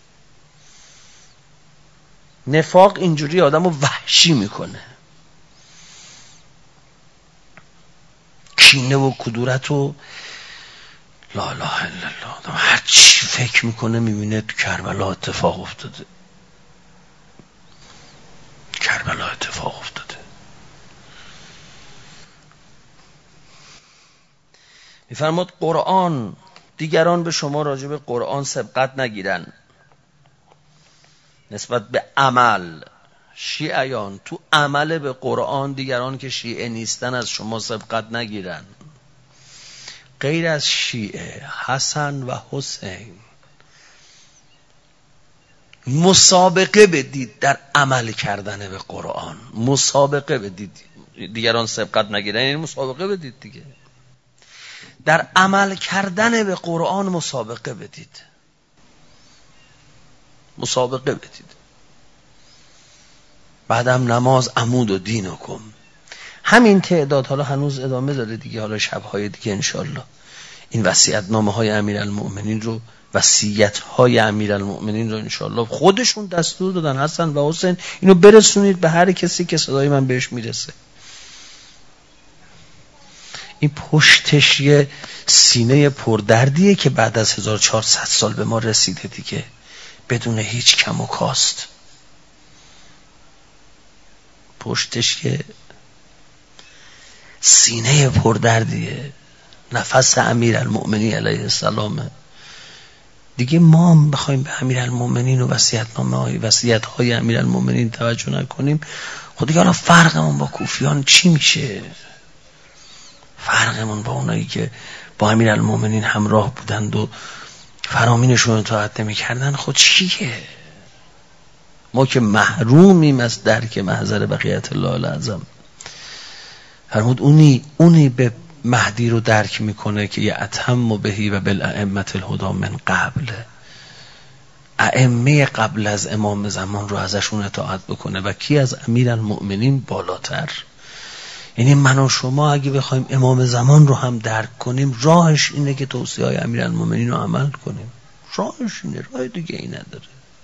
نفاق اینجوری آدم رو وحشی میکنه. کینه و کدورت و لا اله الا الله. آدم هر چی فکر میکنه میبینه تو کربلا اتفاق افتاده. کربلا اتفاق افتاده. میفرماد قرآن، دیگران به شما راجع به قرآن سبقت نگیرن نسبت به عمل. شیعیان تو عمل به قرآن دیگران که شیعه نیستن از شما سبقت نگیرن. غیر از شیعه، حسن و حسین مسابقه بدید در عمل کردن به قرآن. مسابقه بدید، دیگران سبقت نگیرن یعنی مسابقه بدید دیگه. در عمل کردن به قرآن مسابقه بدید، مسابقه بدید. بعدم نماز عمود و دینکم. همین تعداد، حالا هنوز ادامه داره دیگه، حالا شبهای دیگه انشالله این وصیت‌نامه های امیرالمؤمنین رو، وصیت های امیرالمؤمنین رو انشالله خودشون دستور دادن، حسن و حسین، اینو برسونید به هر کسی که صدای من بهش میرسه. این پشتش یه سینه پردردیه که بعد از 1400 سال به ما رسیده دیگه، بدون هیچ کم و کاست. پشتش یه سینه پردردیه، نفس امیرالمؤمنین علیه السلامه دیگه. ما هم بخوایم به امیرالمؤمنین و وصیت‌های امیرالمؤمنین توجه نکنیم، خود دیگه حالا فرقمون با کوفیان چی میشه؟ فرقمون با اونایی که با امیرالمؤمنین همراه بودند و فرامینشون اطاعت نمی‌کردن خود چیه؟ ما که محرومیم از درک محضر بقیت الله الاعظم. فرمود اونی به مهدی رو درک میکنه که یه اتم بهی و بالائمه الهدی من قبل، ائمه قبل از امام زمان رو ازشون اطاعت بکنه. و کی از امیرالمؤمنین بالاتر؟ یعنی من و شما اگه بخوایم امام زمان رو هم درک کنیم، راهش اینه که توصیه های امیرالمؤمنین رو عمل کنیم. راهش اینه، راه دیگه ای نداره.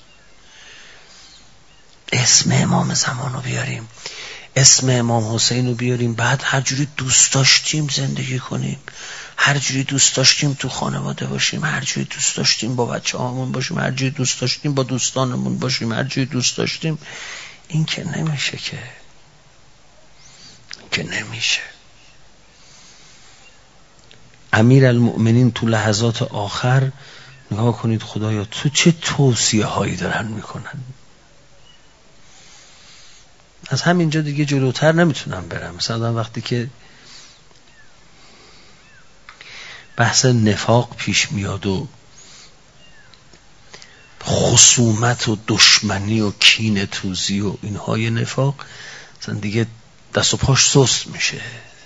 اسم امام زمان رو بیاریم، اسم امام حسین رو بیاریم، بعد هر جوری دوست داشتیم زندگی کنیم، هر جوری دوست داشتیم تو خانواده باشیم، هر جوری دوست داشتیم با بچه‌هامون باشیم، هر جوری دوست داشتیم با دوستانمون باشیم، هر جوری دوست داشتیم. این که نمیشه، که نمیشه. امیرالمؤمنین تو لحظات آخر نگاه کنید خدایا تو چه توصیه هایی دارن میکنن. از همینجا دیگه جلوتر نمیتونم برم. مثلا وقتی که بحث نفاق پیش میاد و خصومت و دشمنی و کینه توزی و اینهای نفاق، مثلا دیگه دست و پاش سست میشه.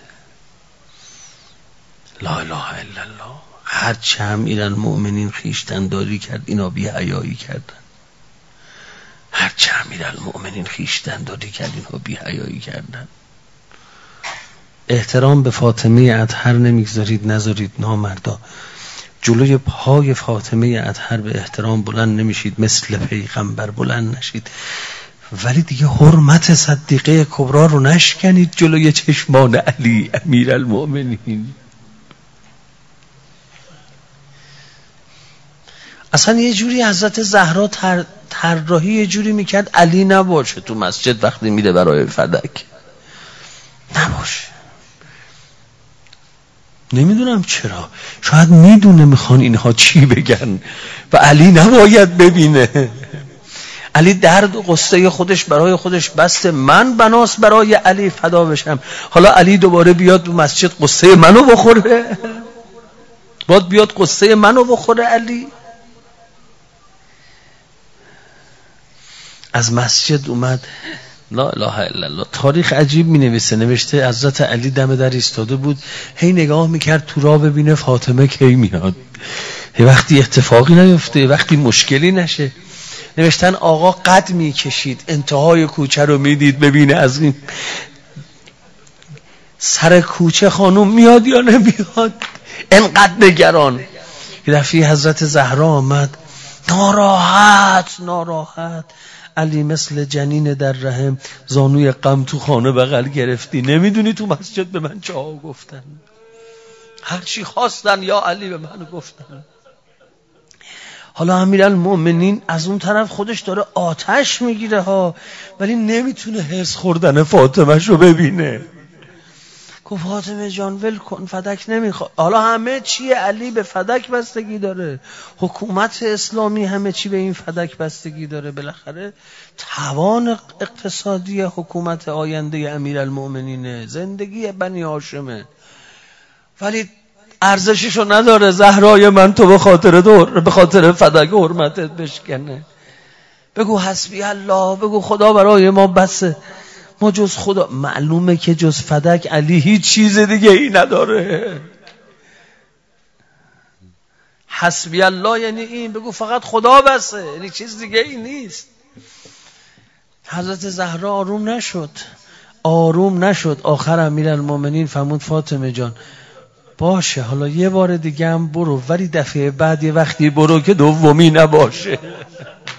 لا اله الا الله. هرچه هم ایران مؤمنین خیشتن داری کرد اینا بی حیایی کردن. هرچه هم ایران مؤمنین خیشتن داری کرد اینا بی حیایی کردن. احترام به فاطمه اطهر نمیگذارید، نذارید نامردا. جلوی پای فاطمه اطهر به احترام بلند نمیشید، مثل پیغمبر بلند نشید، ولی دیگه حرمت صدیقه کبرا رو نشکنید جلوی چشمان علی امیرالمؤمنین. اصلا یه جوری حضرت زهرا طراحی یه جوری میکرد علی نباشه تو مسجد وقتی میده برای فدک، نباشه. نمیدونم چرا، شاید میدونه میخوان اینها چی بگن و علی نباید ببینه. علی درد و قصه خودش برای خودش بسته، من بناس برای علی فدا بشم. حالا علی دوباره بیاد تو مسجد قصه منو بخوره؟ باید بیاد قصه منو بخوره علی؟ از مسجد اومد، لا اله الا الله. تاریخ عجیب می نوشته حضرت علی دم در ایستاده بود، هی نگاه میکرد تو راه ببینه فاطمه کی میاد، وقتی اتفاقی نیفته، وقتی مشکلی نشه. نوشتن آقا قد میکشید انتهای کوچه رو میدید ببینه از این سر کوچه خانوم میاد یا نمیاد، انقدر نگران. یه دفعه حضرت زهرا آمد ناراحت. علی مثل جنین در رحم، زانوی غم تو خانه بغل گرفتی، نمیدونی تو مسجد به من چه ها گفتن، هرچی خواستن یا علی به من گفتن. حالا امیرالمؤمنین از اون طرف خودش داره آتش میگیره ها، ولی نمیتونه حرص خوردن فاطمه شو ببینه. گفت فاطمه جان ول کن، فدک نمیخواد. حالا همه چی علی به فدک بستگی داره، حکومت اسلامی همه چی به این فدک بستگی داره. بالاخره توان اقتصادی حکومت آینده امیرالمؤمنینه، زندگی بنی هاشمه، ولی ارزششو نداره زهرای من تو به خاطر فدک حرمتت بشکنه. بگو حسبی الله، بگو خدا برای ما بسه، ما جز خدا، معلومه که جز فدک علی هیچ چیز دیگه ای نداره. حسبی الله یعنی این، بگو فقط خدا بسه، یعنی چیز دیگه ای نیست. حضرت زهرا آروم نشد. آخر امیرالمؤمنین فرمود فاطمه جان باشه حالا یه بار دیگه هم برو، ولی دفعه بعد یه وقتی برو که دومی نباشه.